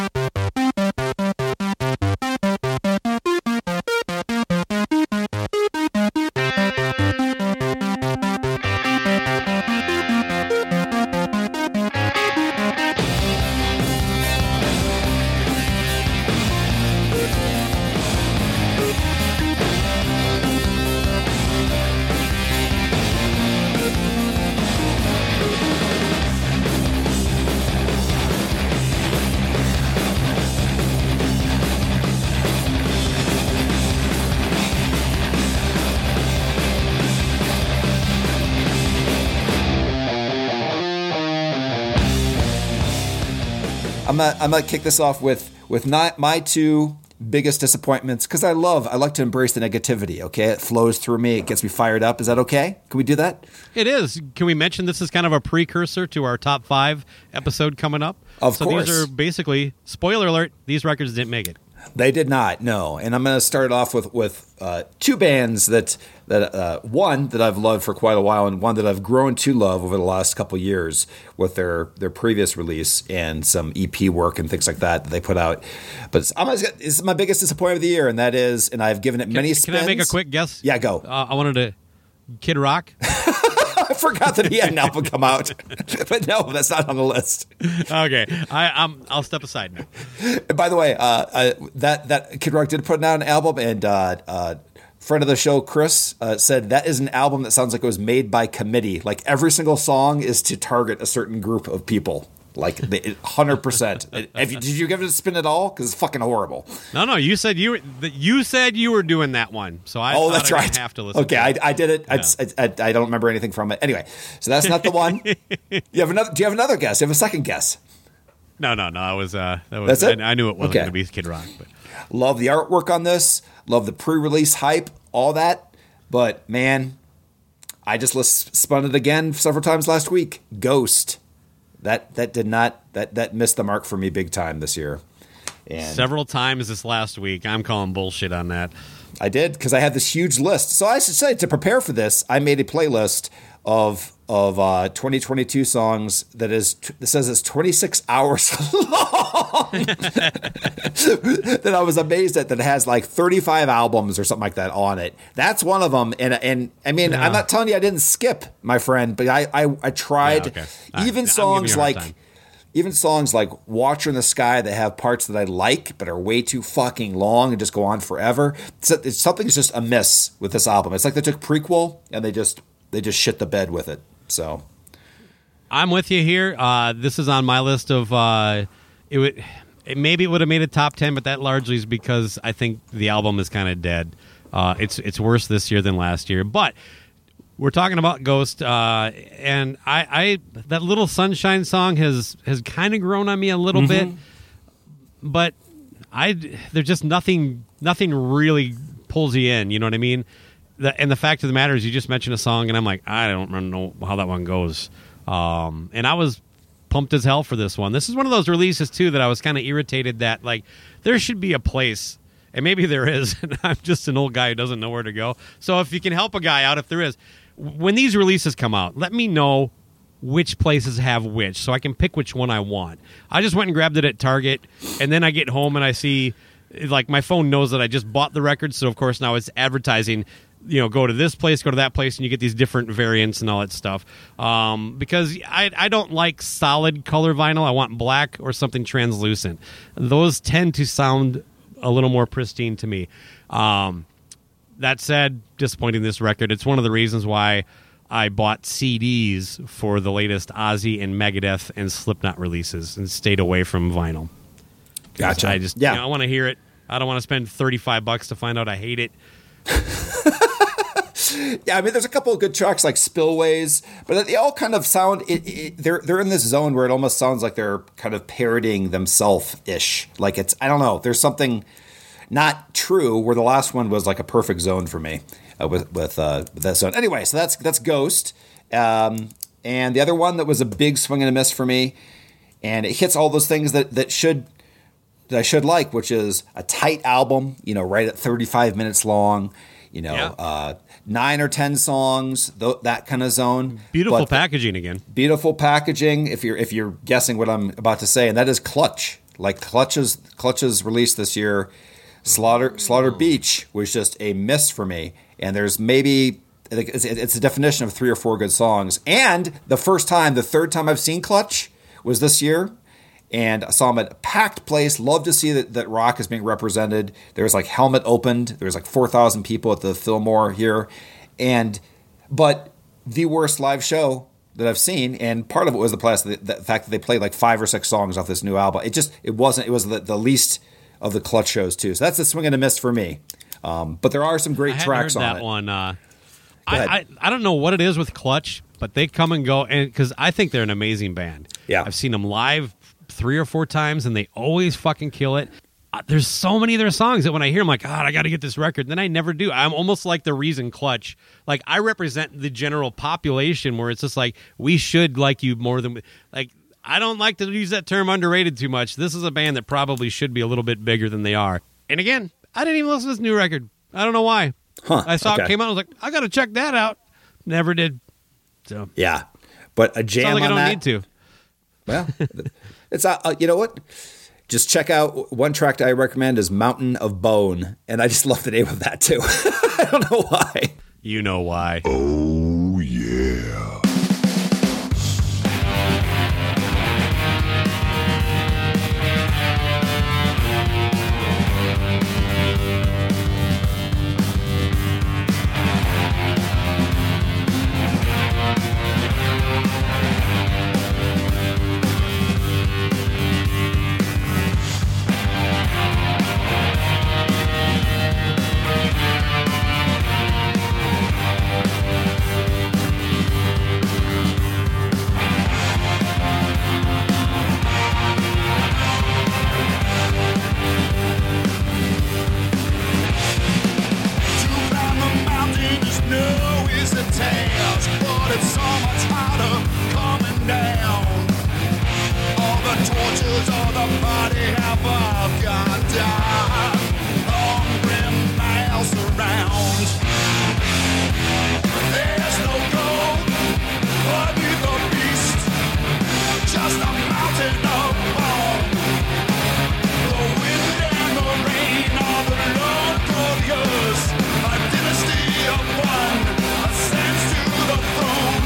I'm gonna, I'm gonna kick this off with with not my two biggest disappointments because I love I like to embrace the negativity. Okay, it flows through me. It gets me fired up. Is that okay? Can we do that? It is. Can we mention this is kind of a precursor to our top five episode coming up? Of so course. these are basically, spoiler alert, these records didn't make it. They did not, no. And I'm going to start off with with uh, two bands that that uh, one that I've loved for quite a while, and one that I've grown to love over the last couple of years with their their previous release and some E P work and things like that that they put out. But it's, I'm gonna, it's my biggest disappointment of the year, and that is, and I've given it Can, many can spins. I make a quick guess? Yeah, go. Uh, I wanted to, Kid Rock. I forgot that he had an album come out, but no, that's not on the list. Okay, I, I'm, I'll step aside now. And by the way, uh, uh, that that Kid Rock did put out an album, and uh, uh, friend of the show Chris uh, said that is an album that sounds like it was made by committee. Like every single song is to target a certain group of people. Like one hundred percent. Have you, did you give it a spin at all? Because it's fucking horrible. No, no, you said you were, that you said you were doing that one, so I oh, thought that's I right. didn't have to listen. Okay, to I, it. I did it. I, Yeah. I, I, I don't remember anything from it. Anyway, so that's not the one. You have another. Do you have another guess? You have a second guess. No, no, no. I was. Uh, that was. That's it? I, I knew it wasn't Okay. going to be Kid Rock, but Love the artwork on this. Love the pre-release hype. All that. But man, I just list, spun it again several times last week. Ghost. That that did not that that missed the mark for me big time this year. And Several times this last week. I'm calling bullshit on that. I did because I had this huge list. So I said to prepare for this, I made a playlist of of uh, twenty twenty-two songs that is that says it's twenty-six hours long. That I was amazed at. That has like thirty-five albums or something like that on it. That's one of them. And and I mean, yeah. I'm not telling you I didn't skip, my friend, but I I, I tried. Yeah, okay. Even right. songs like. Time. Even songs like Watcher in the Sky that have parts that I like but are way too fucking long and just go on forever. It's, it's, something's just amiss with this album. It's like they took Prequel and they just they just shit the bed with it. So I'm with you here. Uh, this is on my list of uh, it would it, maybe it would have made a top ten, but that largely is because I think the album is kind of dead. Uh, it's it's worse this year than last year, but. We're talking about Ghost, uh, and I, I that Little Sunshine song has has kind of grown on me a little mm-hmm. bit, but I there's just nothing nothing really pulls you in. You know what I mean? The, and the fact of the matter is, you just mentioned a song, and I'm like, I don't know how that one goes. Um, and I was pumped as hell for this one. This is one of those releases too that I was kind of irritated that like there should be a place. And maybe there is, and I'm just an old guy who doesn't know where to go. So if you can help a guy out, if there is, when these releases come out, let me know which places have which so I can pick which one I want. I just went and grabbed it at Target, and then I get home and I see, like, my phone knows that I just bought the record, so of course now it's advertising, you know, go to this place, go to that place, and you get these different variants and all that stuff. Um, because I, I don't like solid color vinyl. I want black or something translucent. Those tend to sound a little more pristine to me. Um, that said, disappointing this record. It's one of the reasons why I bought C Ds for the latest Ozzy and Megadeth and Slipknot releases and stayed away from vinyl. Gotcha. I just, yeah. you know, I want to hear it. I don't want to spend thirty-five bucks to find out I hate it. Yeah, I mean, there's a couple of good tracks like Spillways, but they all kind of sound. It, it, they're they're in this zone where it almost sounds like they're kind of parodying themselves ish. Like it's I don't know. There's something not true where the last one was like a perfect zone for me uh, with with, uh, with that zone. Anyway, so that's that's Ghost, um, and the other one that was a big swing and a miss for me, and it hits all those things that that should. that I should like, which is a tight album, you know, right at thirty-five minutes long, you know, yeah. uh, nine or ten songs, th- that kind of zone. Beautiful but packaging again. Beautiful packaging. If you're if you're guessing what I'm about to say, and that is Clutch. Like Clutch's Clutch's release this year, Slaughter Slaughter Beach was just a miss for me. And there's maybe it's, it's a definition of three or four good songs. And the first time, the third time I've seen Clutch was this year. And I saw him at a packed place. Love to see that, that rock is being represented. There was like Helmet opened. There was like four thousand people at the Fillmore here. And, but the worst live show that I've seen. And part of it was the, plus, the, the fact that they played like five or six songs off this new album. It just, it wasn't, it was the, the least of the Clutch shows too. So that's a swing and a miss for me. Um, but there are some great I tracks heard on that it. one. Uh, I, I, I don't know what it is with Clutch, but they come and go. And because I think they're an amazing band. Yeah. I've seen them live three or four times, and they always fucking kill it. Uh, there's so many of their songs that when I hear them, like, God, I got to get this record. Then I never do. I'm almost like the reason Clutch. Like, I represent the general population where it's just like, we should like you more than, like, I don't like to use that term underrated too much. This is a band that probably should be a little bit bigger than they are. And again, I didn't even listen to this new record. I don't know why. Huh, I saw okay. it came out. I was like, I got to check that out. Never did. So yeah, but a jam sounds like on I don't that, need to. Well, it's uh, you know what? Just check out one track that I recommend is Mountain of Bone, and I just love the name of that too. I don't know why. You know why. Oh yeah. There's no gold beneath the beast, just a mountain of bone. The wind and the rain are the Lord courtiers. A dynasty of one ascends to the throne.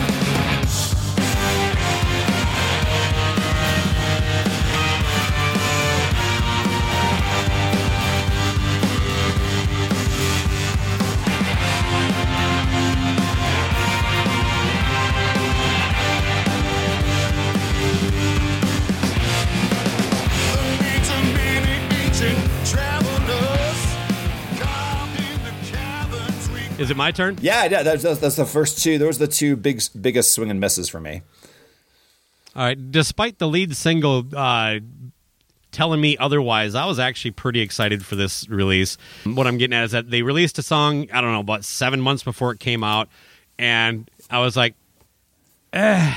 Is it my turn? Yeah, yeah. That's, that's, that's the first two. Those are the two big, biggest swing and misses for me. All right. Despite the lead single uh, telling me otherwise, I was actually pretty excited for this release. What I'm getting at is that they released a song, I don't know, about seven months before it came out, and I was like, eh.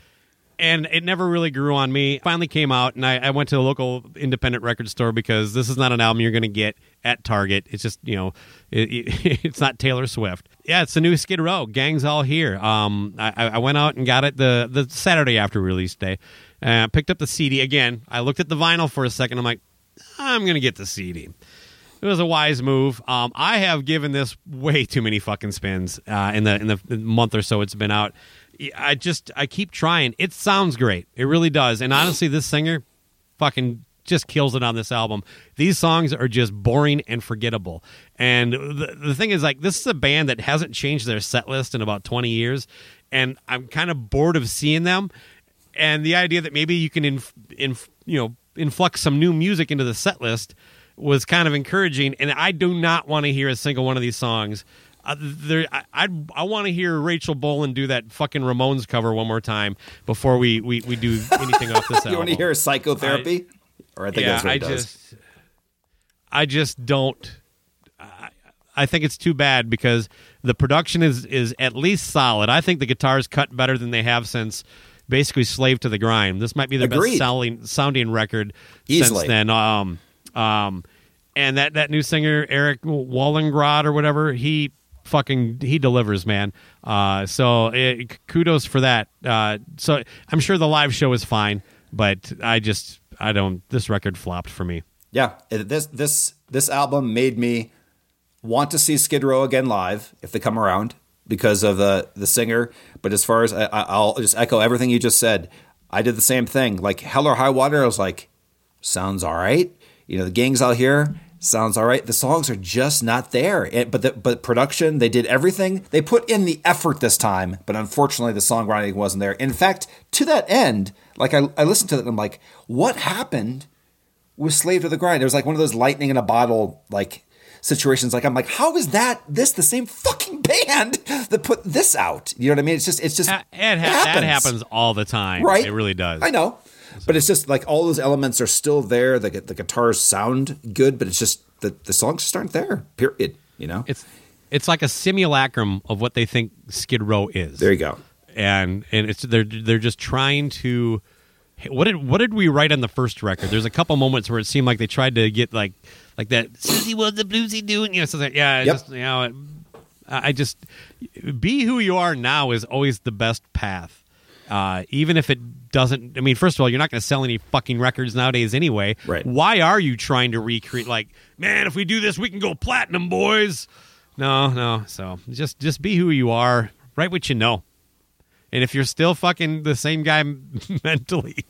And it never really grew on me. Finally came out, and I, I went to the local independent record store because this is not an album you're going to get at Target. It's just, you know, it, it, it's not Taylor Swift. Yeah, it's the new Skid Row. Gang's All Here. Um, I, I went out and got it the, the Saturday after release day. Uh, picked up the C D. Again, I looked at the vinyl for a second. I'm like, I'm going to get the C D. It was a wise move. Um, I have given this way too many fucking spins uh, in the in the month or so it's been out. I just, I keep trying. It sounds great. It really does. And honestly, this singer fucking just kills it on this album. These songs are just boring and forgettable. And the, the thing is, like, this is a band that hasn't changed their set list in about twenty years. And I'm kind of bored of seeing them. And the idea that maybe you can, inf, inf, you know, influx some new music into the set list was kind of encouraging. And I do not want to hear a single one of these songs. Uh, there, I I, I want to hear Rachel Bolan do that fucking Ramones cover one more time before we, we, we do anything off this album. You want to hear Psychotherapy? I, or I think yeah, that's what I it does. just, I just don't. I, I think it's too bad because the production is is at least solid. I think the guitars cut better than they have since basically Slave to the Grind. This might be the Agreed. best sounding sounding record Easily. since then. Um, um, and that that new singer Eric Wallengrod or whatever, he. Fucking he delivers, man. Uh, so it, kudos for that. Uh, so I'm sure the live show is fine, but I just I don't. This record flopped for me. Yeah, it, this this this album made me want to see Skid Row again live if they come around because of the the singer. But as far as I, I'll just echo everything you just said. I did the same thing. Like Hell or High Water, I was like, sounds all right. You know, the Gang's Out Here. Sounds all right. The songs are just not there. It, but the, but production, they did everything. They put in the effort this time, but unfortunately the songwriting wasn't there. In fact, to that end, like I, I listened to it and I'm like, what happened with Slave to the Grind? It was like one of those lightning in a bottle like situations. Like I'm like, how is that this the same fucking band that put this out? You know what I mean? It's just it's just It, it, it ha- happens. that happens all the time, Right? It really does. I know. But it's just like all those elements are still there. The the guitars sound good, but it's just the, the songs just aren't there. Period. You know, It's it's like a simulacrum of what they think Skid Row is. there you go. and and it's they're they're just trying to. What did what did we write on the first record? There's a couple moments where it seemed like they tried to get like like that. Susie, what the bluesy doing? You know, so that, yeah, Yep. just, you know, it, I just be who you are now is always the best path. Uh, even if it doesn't, I mean, first of all, you're not going to sell any fucking records nowadays anyway. Right. Why are you trying to recreate? Like, man, if we do this, we can go platinum, boys. No, no. So just just be who you are. Write what you know. And if you're still fucking the same guy mentally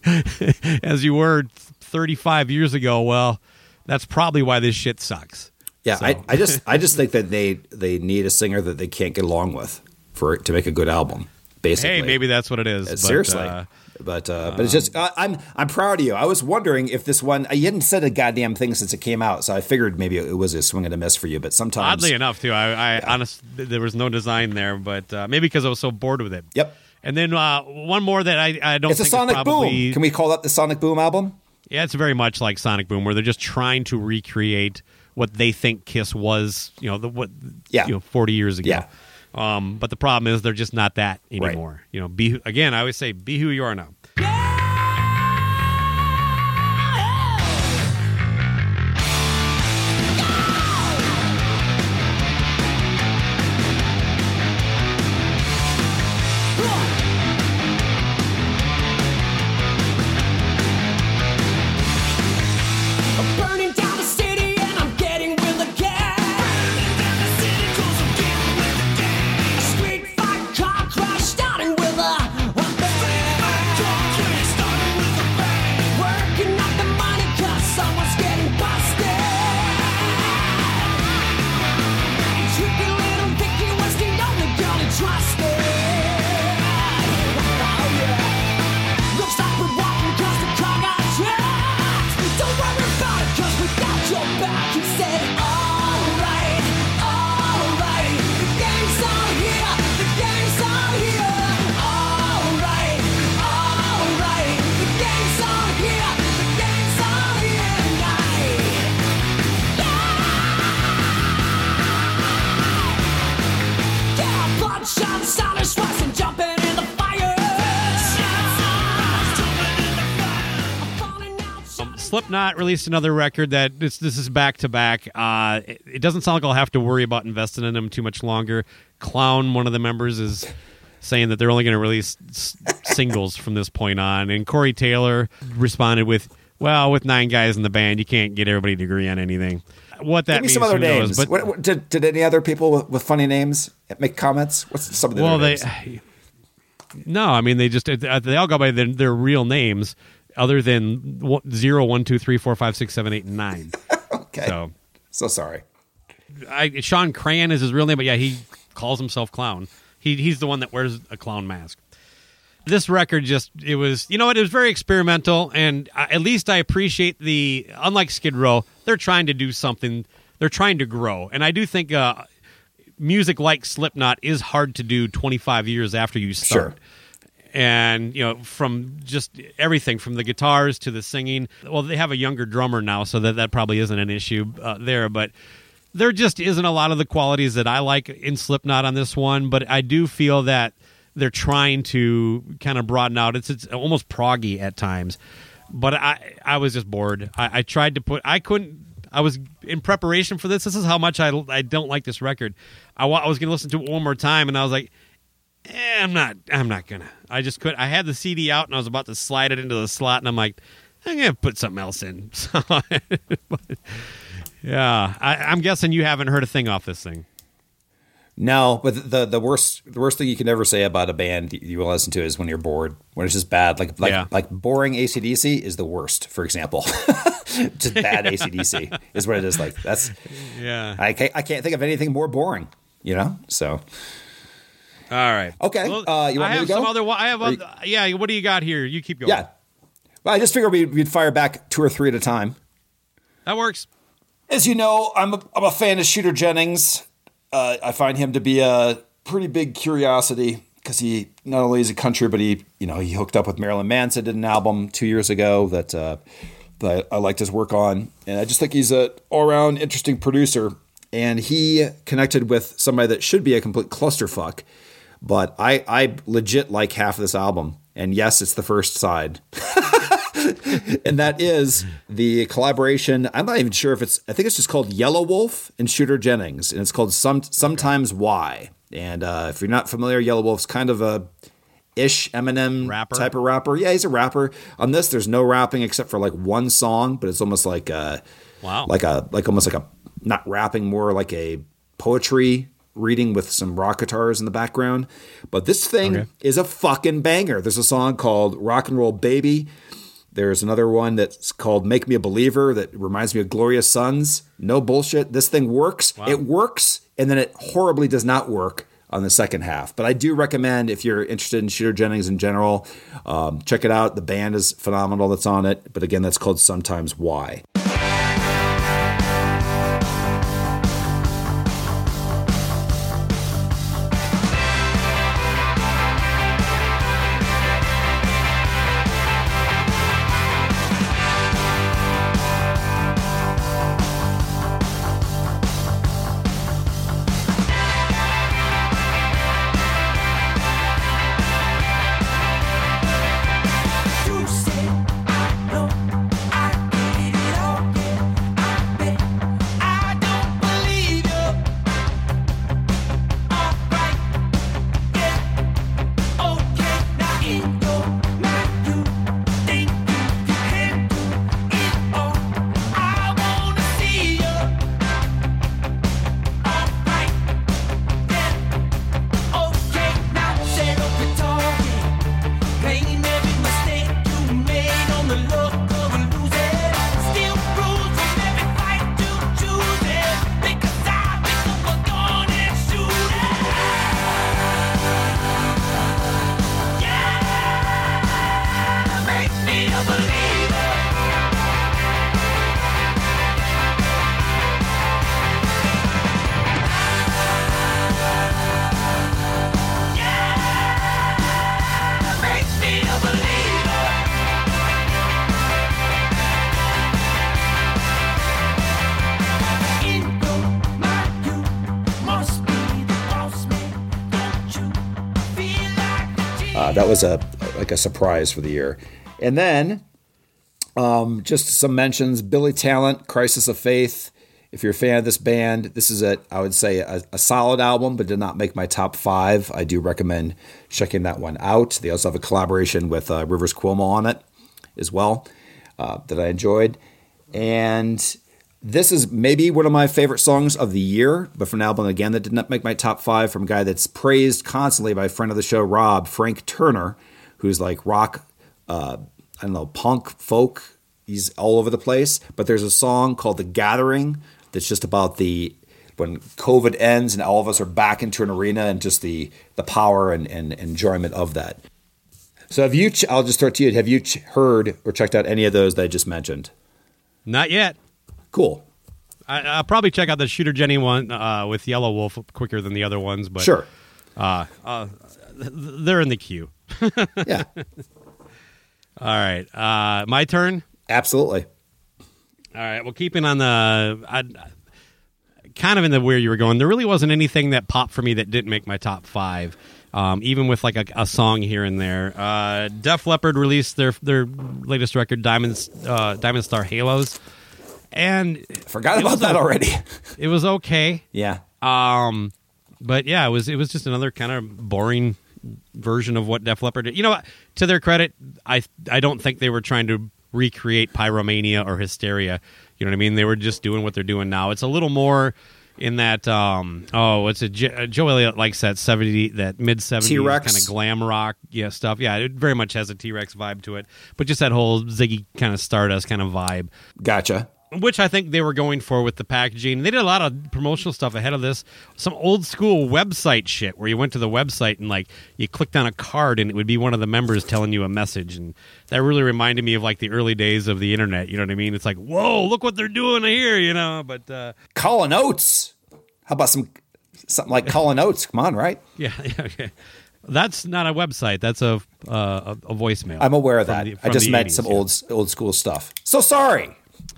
as you were thirty-five years ago, well, that's probably why this shit sucks. Yeah, So. I, I just I just think that they they need a singer that they can't get along with for to make a good album. Basically, Hey, maybe that's what it is. But, seriously. uh, But uh, but it's just I, I'm I'm proud of you. I was wondering if this one you hadn't said a goddamn thing since it came out, so I figured maybe it was a swing and a miss for you. But sometimes, oddly enough, too, I, I honestly there was no design there, but uh, maybe because I was so bored with it. Yep, And then uh, one more that I, I don't it's a think Sonic is probably, Boom. Can we call that the Sonic Boom album? Yeah, it's very much like Sonic Boom, where they're just trying to recreate what they think Kiss was, you know, the what, Yeah. you know, forty years ago. Yeah. Um, but the problem is they're just not that anymore. You know, be again. I always say, be who you are now. Slipknot released another record that this this is back to back. Uh, it, it doesn't sound like I'll have to worry about investing in them too much longer. Clown, one of the members, is saying that they're only going to release s- singles from this point on. And Corey Taylor responded with, "Well, with nine guys in the band, you can't get everybody to agree on anything." What that Give me means, some other who knows? names. But What, what, did, did any other people with, with funny names make comments? What's some of the well, other they names? no, I mean they just they all go by their, their real names, other than one- zero, one, two, three, four, five, six, seven, eight, and nine. Okay. So, So sorry. I, Sean Crahan is his real name, but yeah, he calls himself Clown. He he's the one that wears a clown mask. This record just, it was, you know what, it was very experimental, and I, at least I appreciate the, unlike Skid Row, they're trying to do something, they're trying to grow, and I do think uh, music like Slipknot is hard to do twenty-five years after you start. Sure. And, you know, from just everything, from the guitars to the singing. Well, they have a younger drummer now, so that, that probably isn't an issue uh, there, but there just isn't a lot of the qualities that I like in Slipknot on this one, but I do feel that they're trying to kind of broaden out. It's it's almost proggy at times, but I I was just bored. I, I tried to put I couldn't. I was in preparation for this. This is how much I I don't like this record. I, wa- I was going to listen to it one more time, and I was like, eh, I'm not I'm not gonna. I just could. I had the C D out, and I was about to slide it into the slot, and I'm like, I'm gonna put something else in. So, but, yeah, I, I'm guessing you haven't heard a thing off this thing. No, but the the worst the worst thing you can ever say about a band you will listen to is when you're bored, when it's just bad. Like like Yeah. like boring A C D C is the worst. For example, just bad A C D C is what it is. Like that's Yeah. I can't, I can't think of anything more boring. You know, so All right. Okay, Well, uh, you want I me have to go? some other. I have. Or you- Other, yeah. What do you got here? You keep going. yeah. Well, I just figured we'd, we'd fire back two or three at a time. That works. As you know, I'm a, I'm a fan of Shooter Jennings. Uh, I find him to be a pretty big curiosity because he not only is a country, but he you know he hooked up with Marilyn Manson, did an album two years ago that uh, that I liked his work on, and I just think he's a all around interesting producer. And he connected with somebody that should be a complete clusterfuck, but I I legit like half of this album, and yes, it's the first side. And that is the collaboration. I'm not even sure if it's, I think it's just called Yellow Wolf and Shooter Jennings. And it's called Some Sometimes Why. And uh, if you're not familiar, Yellow Wolf's kind of a ish Eminem Rapper? type of rapper. Yeah, he's a rapper. On this, there's no rapping except for like one song, but it's almost like a, Wow. like a, like almost like a, not rapping, more like a poetry reading with some rock guitars in the background. But this thing Okay. is a fucking banger. There's a song called Rock and Roll Baby. There's another one that's called Make Me a Believer that reminds me of Glorious Sons. No bullshit. This thing works. Wow. It works, and then it horribly does not work on the second half. But I do recommend, if you're interested in Shooter Jennings in general, um, check it out. The band is phenomenal that's on it. But again, that's called Sometimes Why. You say I know I get it all, yeah, I bet I don't believe you. Alright, yeah, okay. Now in your mind you think you can do it all. I wanna see you. Alright, yeah, okay. Now set up your target. Playing every mistake you made on the look of a loser. Still bruised from every fight you choose it. Because I pick up a gun and shoot it. Yeah, make me a believer. Yeah, make me a believer. In your mind, you must be the boss man. Don't you feel like the Uh, that was a like a surprise for the year. And then Um, just some mentions: Billy Talent, Crisis of Faith. If you're a fan of this band, this is a, I would say, a, a solid album, but did not make my top five. I do recommend checking that one out. They also have a collaboration with uh, Rivers Cuomo on it as well uh, that I enjoyed. And this is maybe one of my favorite songs of the year, but from an album, again, that did not make my top five, from a guy that's praised constantly by a friend of the show, Rob, Frank Turner, who's like rock, uh, I don't know, punk, folk. He's all over the place. But there's a song called The Gathering that's just about the when COVID ends and all of us are back into an arena and just the the power and, and enjoyment of that. So have you, ch- I'll just throw it to you, have you ch- heard or checked out any of those that I just mentioned? Not yet. Cool. I, I'll probably check out the Shooter Jenny one uh, with Yellow Wolf quicker than the other ones. But Sure. Uh, uh, they're in the queue. Yeah. All right. Uh, my turn? Absolutely. All right. Well, keeping on the I, kind of in the where you were going, there really wasn't anything that popped for me that didn't make my top five, um, even with like a, a song here and there. Uh, Def Leppard released their their latest record, Diamond uh, Diamond Star Halos, and Forgot about that a, already. It was okay. Yeah. Um, but yeah, it was it was just another kind of boring version of what Def Leppard did. You know, to their credit, I I don't think they were trying to recreate Pyromania or Hysteria. You know what I mean? They were just doing what they're doing now. It's a little more in that, um, oh, what's it? J- Joe Elliott likes that seventy, that mid seventies T-Rex. kind of glam rock yeah, stuff. Yeah, it very much has a T-Rex vibe to it, but just that whole Ziggy kind of Stardust kind of vibe. Gotcha. Which I think they were going for with the packaging. They did a lot of promotional stuff ahead of this. Some old school website shit where you went to the website and like you clicked on a card and it would be one of the members telling you a message. And that really reminded me of like the early days of the internet. You know what I mean? It's like, whoa, look what they're doing here, you know? But uh, Colin Oates. How about some something like Colin Oates? Come on, right? yeah, yeah, okay. That's not a website. That's a uh, a, a voicemail. I'm aware of from that. the- I from just the meant eighties, some yeah. old old school stuff. So sorry.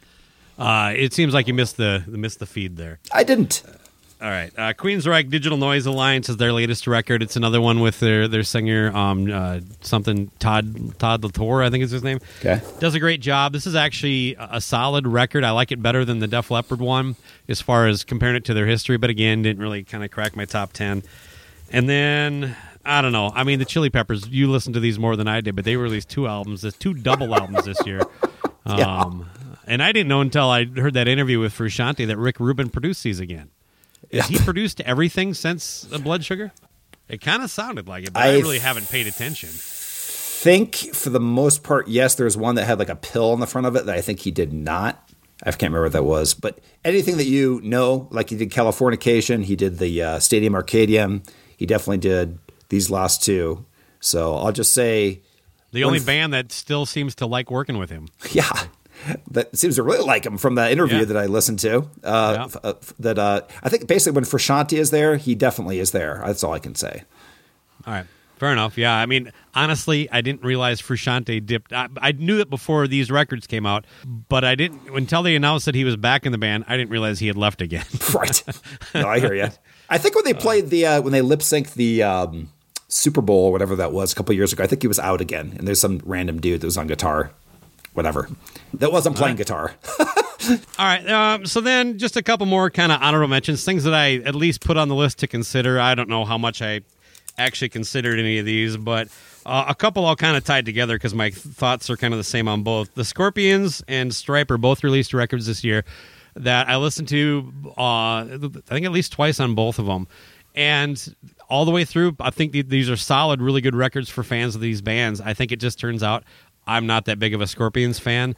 Uh, it seems like you missed the missed the feed there. I didn't. All right. Uh, Queensryche Digital Noise Alliance is their latest record. It's another one with their their singer, um, uh, something Todd Todd Latour, I think is his name. Okay. Does a great job. This is actually a a solid record. I like it better than the Def Leppard one as far as comparing it to their history, but again, didn't really kind of crack my top ten. And then, I don't know. I mean, the Chili Peppers, you listened to these more than I did, but they released two albums, this two double albums this year. Um, Yeah. And I didn't know until I heard that interview with Frusciante that Rick Rubin produced these again. Has he produced everything since the Blood Sugar? It kind of sounded like it, but I, I really haven't paid attention. Think for the most part, yes, there's one that had like a pill on the front of it that I think he did not. I can't remember what that was, but anything that you know, like he did Californication, he did the uh, Stadium Arcadium, he definitely did these last two. So I'll just say, The only band that still seems to like working with him. yeah, that seems to really like him from that interview Yeah. that I listened to. Uh, Yeah. f- uh, f- that uh, I think basically when Frusciante is there, he definitely is there. That's all I can say. All right. Fair enough. Yeah. I mean, honestly, I didn't realize Frusciante dipped. I, I knew it before these records came out, but I didn't, until they announced that he was back in the band, I didn't realize he had left again. Right. No, I hear you. I think when they played the uh, when they lip synced the um, Super Bowl or whatever that was a couple years ago, I think he was out again, and there's some random dude that was on guitar, whatever, that wasn't playing guitar. All right. Um, so then just a couple more kind of honorable mentions, things that I at least put on the list to consider. I don't know how much I actually considered any of these, but uh, a couple all kind of tied together because my thoughts are kind of the same on both. The Scorpions and Stryper both released records this year that I listened to, uh, I think at least twice on both of them. And all the way through, I think th- these are solid, really good records for fans of these bands. I think it just turns out I'm not that big of a Scorpions fan.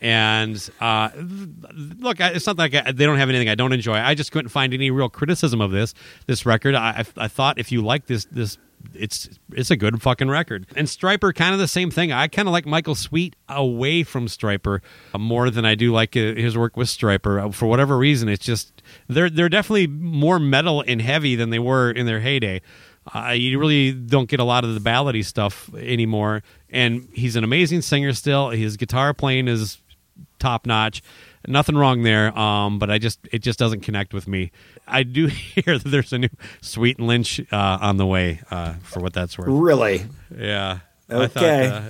And uh, look, it's not like I, they don't have anything I don't enjoy. I just couldn't find any real criticism of this this record. I, I, I thought if you like this, this it's it's a good fucking record. And Stryper, kind of the same thing. I kind of like Michael Sweet away from Stryper more than I do like uh, his work with Stryper. For whatever reason, it's just they're they're definitely more metal and heavy than they were in their heyday. Uh, you really don't get a lot of the ballady stuff anymore. And he's an amazing singer still. His guitar playing is top notch. Nothing wrong there. Um, but I just it just doesn't connect with me. I do hear that there's a new Sweet and Lynch uh, on the way, uh, for what that's worth. Really? Yeah. Okay. I thought, uh,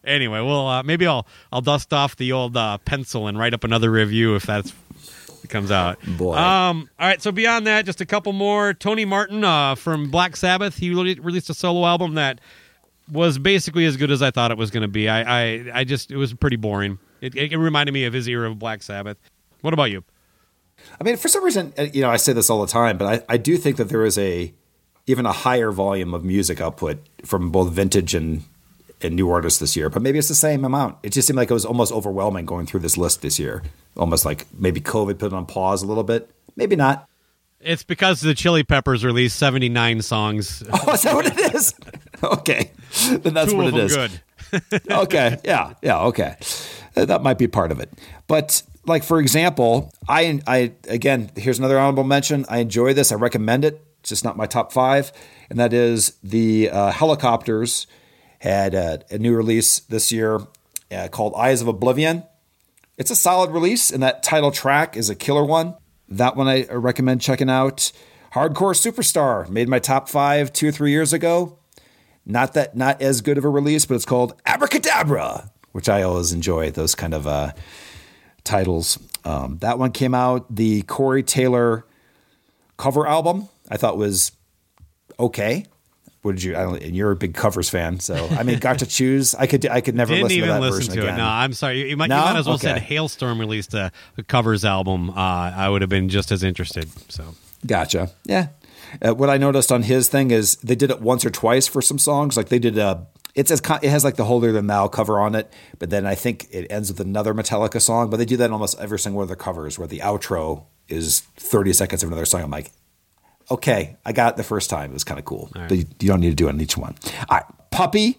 Anyway, well, uh, maybe I'll I'll dust off the old uh, pencil and write up another review if that's it comes out. Boy. Um. All right. So beyond that, just a couple more. Tony Martin uh, from Black Sabbath. He re- released a solo album that was basically as good as I thought it was going to be. I, I I just it was pretty boring. It, it reminded me of his era of Black Sabbath. What about you? I mean, for some reason, uh, you know, I say this all the time, but I, I do think that there is a even a higher volume of music output from both vintage and and new artists this year. But maybe it's the same amount. It just seemed like it was almost overwhelming going through this list this year. Almost like maybe COVID put it on pause a little bit. Maybe not. It's because the Chili Peppers released seventy-nine songs. Oh, is that what it is? Okay, then that's Two what of it them is. good. Okay, yeah, yeah, okay, Uh, that might be part of it. But like for example, I, I again, here's another honorable mention. I enjoy this. I recommend it. It's just not my top five, and that is the uh, Helicopters had a, a new release this year uh, called Eyes of Oblivion. It's a solid release, and that title track is a killer one. That one I recommend checking out. Hardcore Superstar made my top five two or three years ago. Not that not as good of a release, but it's called Abracadabra, which I always enjoy those kind of uh, titles. Um, that one came out. The Corey Taylor cover album I thought was okay. What did you? I don't, and you're a big covers fan, so I mean, got to choose. I could I could never Didn't listen even to that listen version to again. it. No, I'm sorry. You, you might, No? you might as well Okay. said Hailstorm released a, a covers album. Uh, I would have been just as interested. So Gotcha. Yeah. Uh, what I noticed on his thing is they did it once or twice for some songs. Like they did a, it's as it has like the Holier Than Thou cover on it, but then I think it ends with another Metallica song. But they do that in almost every single one of their covers, where the outro is thirty seconds of another song. I'm like, okay, I got it the first time. It was kind of cool. But you, you don't need to do it on each one. All right, Puppy.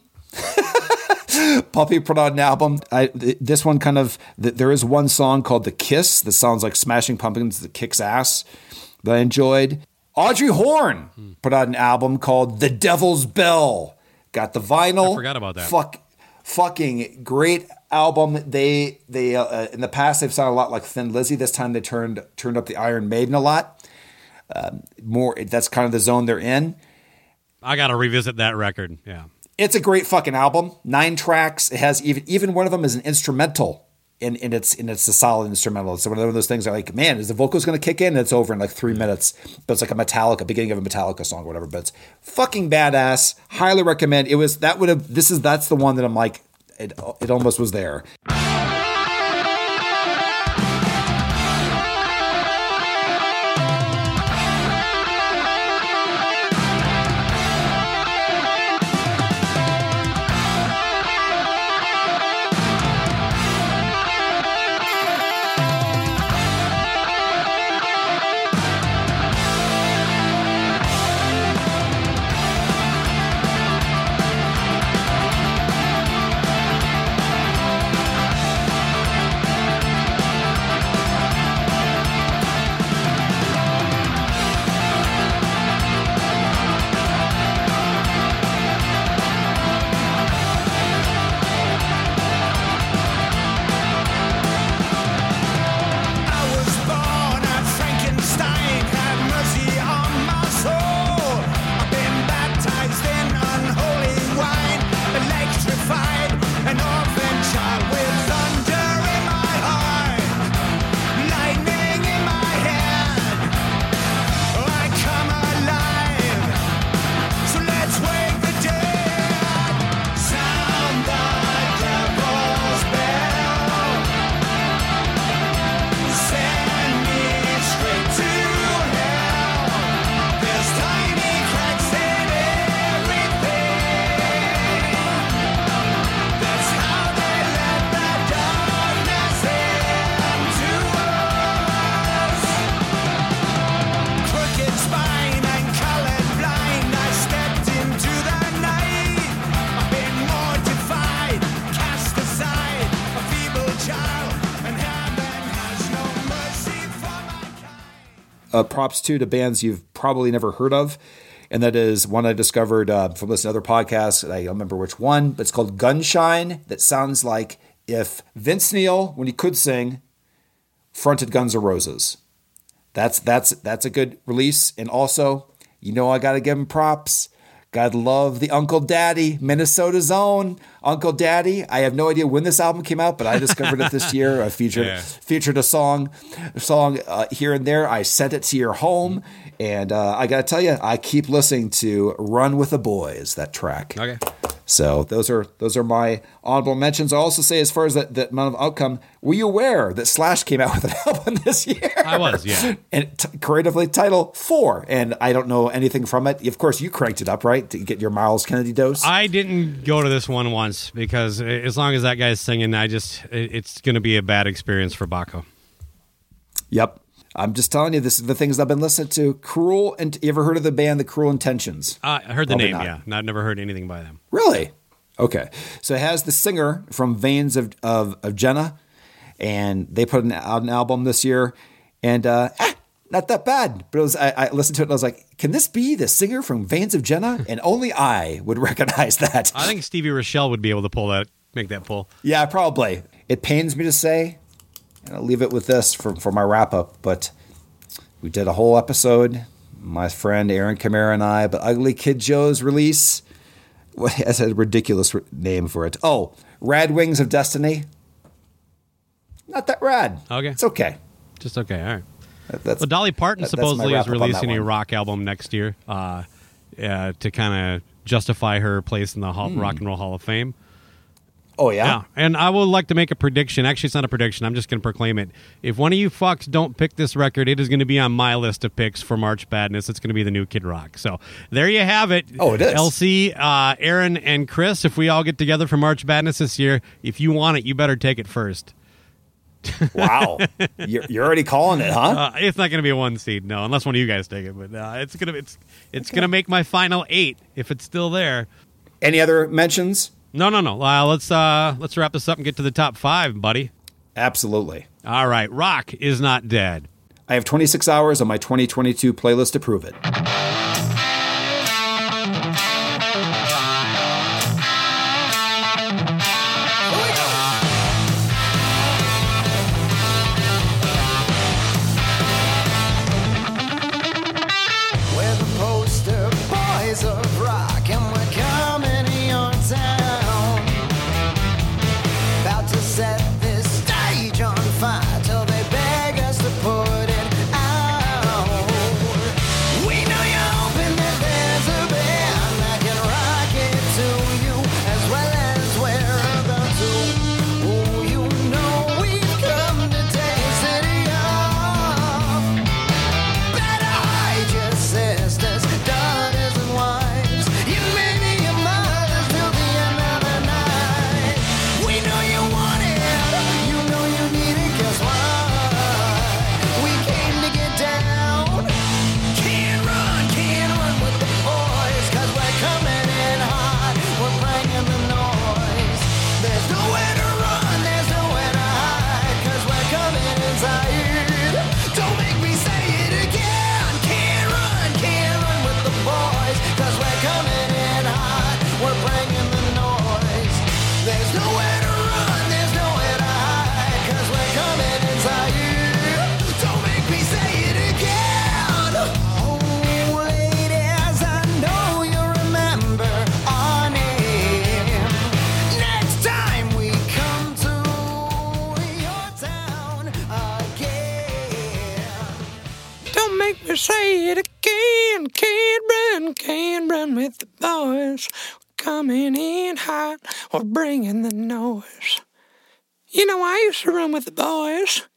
Puppy put out an album. I, th- this one kind of, th- there is one song called The Kiss that sounds like Smashing Pumpkins that kicks ass that I enjoyed. Audrey Horne hmm. put out an album called The Devil's Bell. Got the vinyl. I forgot about that. Fuck, fucking great album. They they uh, in the past they've sounded a lot like Thin Lizzy. This time they turned turned up the Iron Maiden a lot. Um, more that's kind of the zone they're in. I got to revisit that record. Yeah. It's a great fucking album. Nine tracks. It has even even one of them is an instrumental, and, and it's and it's a solid instrumental. It's one of those things that like, man, is the vocals going to kick in? And it's over in like three minutes. But it's like a Metallica, beginning of a Metallica song or whatever. But it's fucking badass. Highly recommend. It was that would have. This is that's the one that I'm like, it it almost was there. Uh, props too to bands you've probably never heard of. And that is one I discovered uh, from listening to other podcasts. I don't remember which one, but it's called Gunshine. That sounds like if Vince Neil, when he could sing, fronted Guns N' Roses. That's that's that's a good release. And also, you know, I got to give him props God love the Uncle Daddy, Minnesota's own Uncle Daddy. I have no idea when this album came out, but I discovered it this year. I featured Yeah. featured a song, a song uh, here and there. I sent it to your home, and uh, I got to tell you, I keep listening to "Run with the Boys," that track. Okay. So those are those are my honorable mentions. I also say, as far as that, that amount of outcome, were you aware that Slash came out with an album this year? I was, yeah. And t- creatively titled Four, and I don't know anything from it. Of course, you cranked it up, right, to get your Miles Kennedy dose. I didn't go to this one once because as long as that guy's singing, I just it- it's going to be a bad experience for Baco. Yep. I'm just telling you, this is the things I've been listening to. Cruel, and you ever heard of the band The Cruel Intentions? Uh, I heard the Probably name, not. yeah. No, I've never heard anything by them. Really? Okay. So it has the singer from Veins of of, of Jenna, and they put an, out an album this year, and uh, eh, not that bad. But it was I, I listened to it and I was like, can this be the singer from Veins of Jenna? And only I would recognize that. I think Stevie Rochelle would be able to pull that, make that pull. Yeah, probably. It pains me to say, and I'll leave it with this for, for my wrap up, but we did a whole episode, my friend Aaron Camara and I, but Ugly Kid Joe's release, what has a ridiculous name for it. Oh, Rad Wings of Destiny. Not that rad. Okay. It's okay. Just okay, all right. That- That's, Well, Dolly Parton that- that's my supposedly is wrap-up on that releasing a one. rock album next year uh, uh, to kind of justify her place in the Hall- Rock and Roll Hall of Fame. Oh, yeah? Yeah, and I would like to make a prediction. Actually, it's not a prediction. I'm just going to proclaim it. If one of you fucks don't pick this record, it is going to be on my list of picks for March Madness. It's going to be the new Kid Rock. So there you have it. Oh, it is. L C, uh, Aaron, and Chris, if we all get together for March Madness this year, if you want it, you better take it first. Wow. You're, you're already calling it, huh? Uh, it's not going to be a one seed, no, unless one of you guys take it. But uh, it's going to it's it's going to make my final eight if it's still there. Any other mentions? No, no, no. Uh, let's uh, let's wrap this up and get to the top five, buddy. Absolutely. All right, Rock is not dead. I have twenty-six hours on my twenty twenty-two playlist to prove it. We're the poster boys of rock, and we're coming to your town. About to set this stage on fire till they beg us to put it out. We know you're hoping that there's a band that can rock it to you as well as we're about to. Oh, you know we've come to take city off. Better hide your sisters, daughters, and wives. You may be your mothers till the end of the night. We know you want it, you know you need it. Guess what? We came to get down. Can't run, can't run with the boys, 'cause we're coming in hot. We're bringing the noise. There's nowhere to run, there's nowhere to hide, 'cause we're coming inside. Don't make me say it again. Can't run, can't run with the boys, 'cause we're coming in hot. We're bringing the noise. There's nowhere to run, there's nowhere to hide, 'cause we're coming inside. Don't make me say it again. Oh, ladies, I know you remember our name. Next time we come to your town again. Don't make me say it again. Can't run, can't run with the boys. We're coming in hot. We're bringing the noise. You know, I used to run with the boys.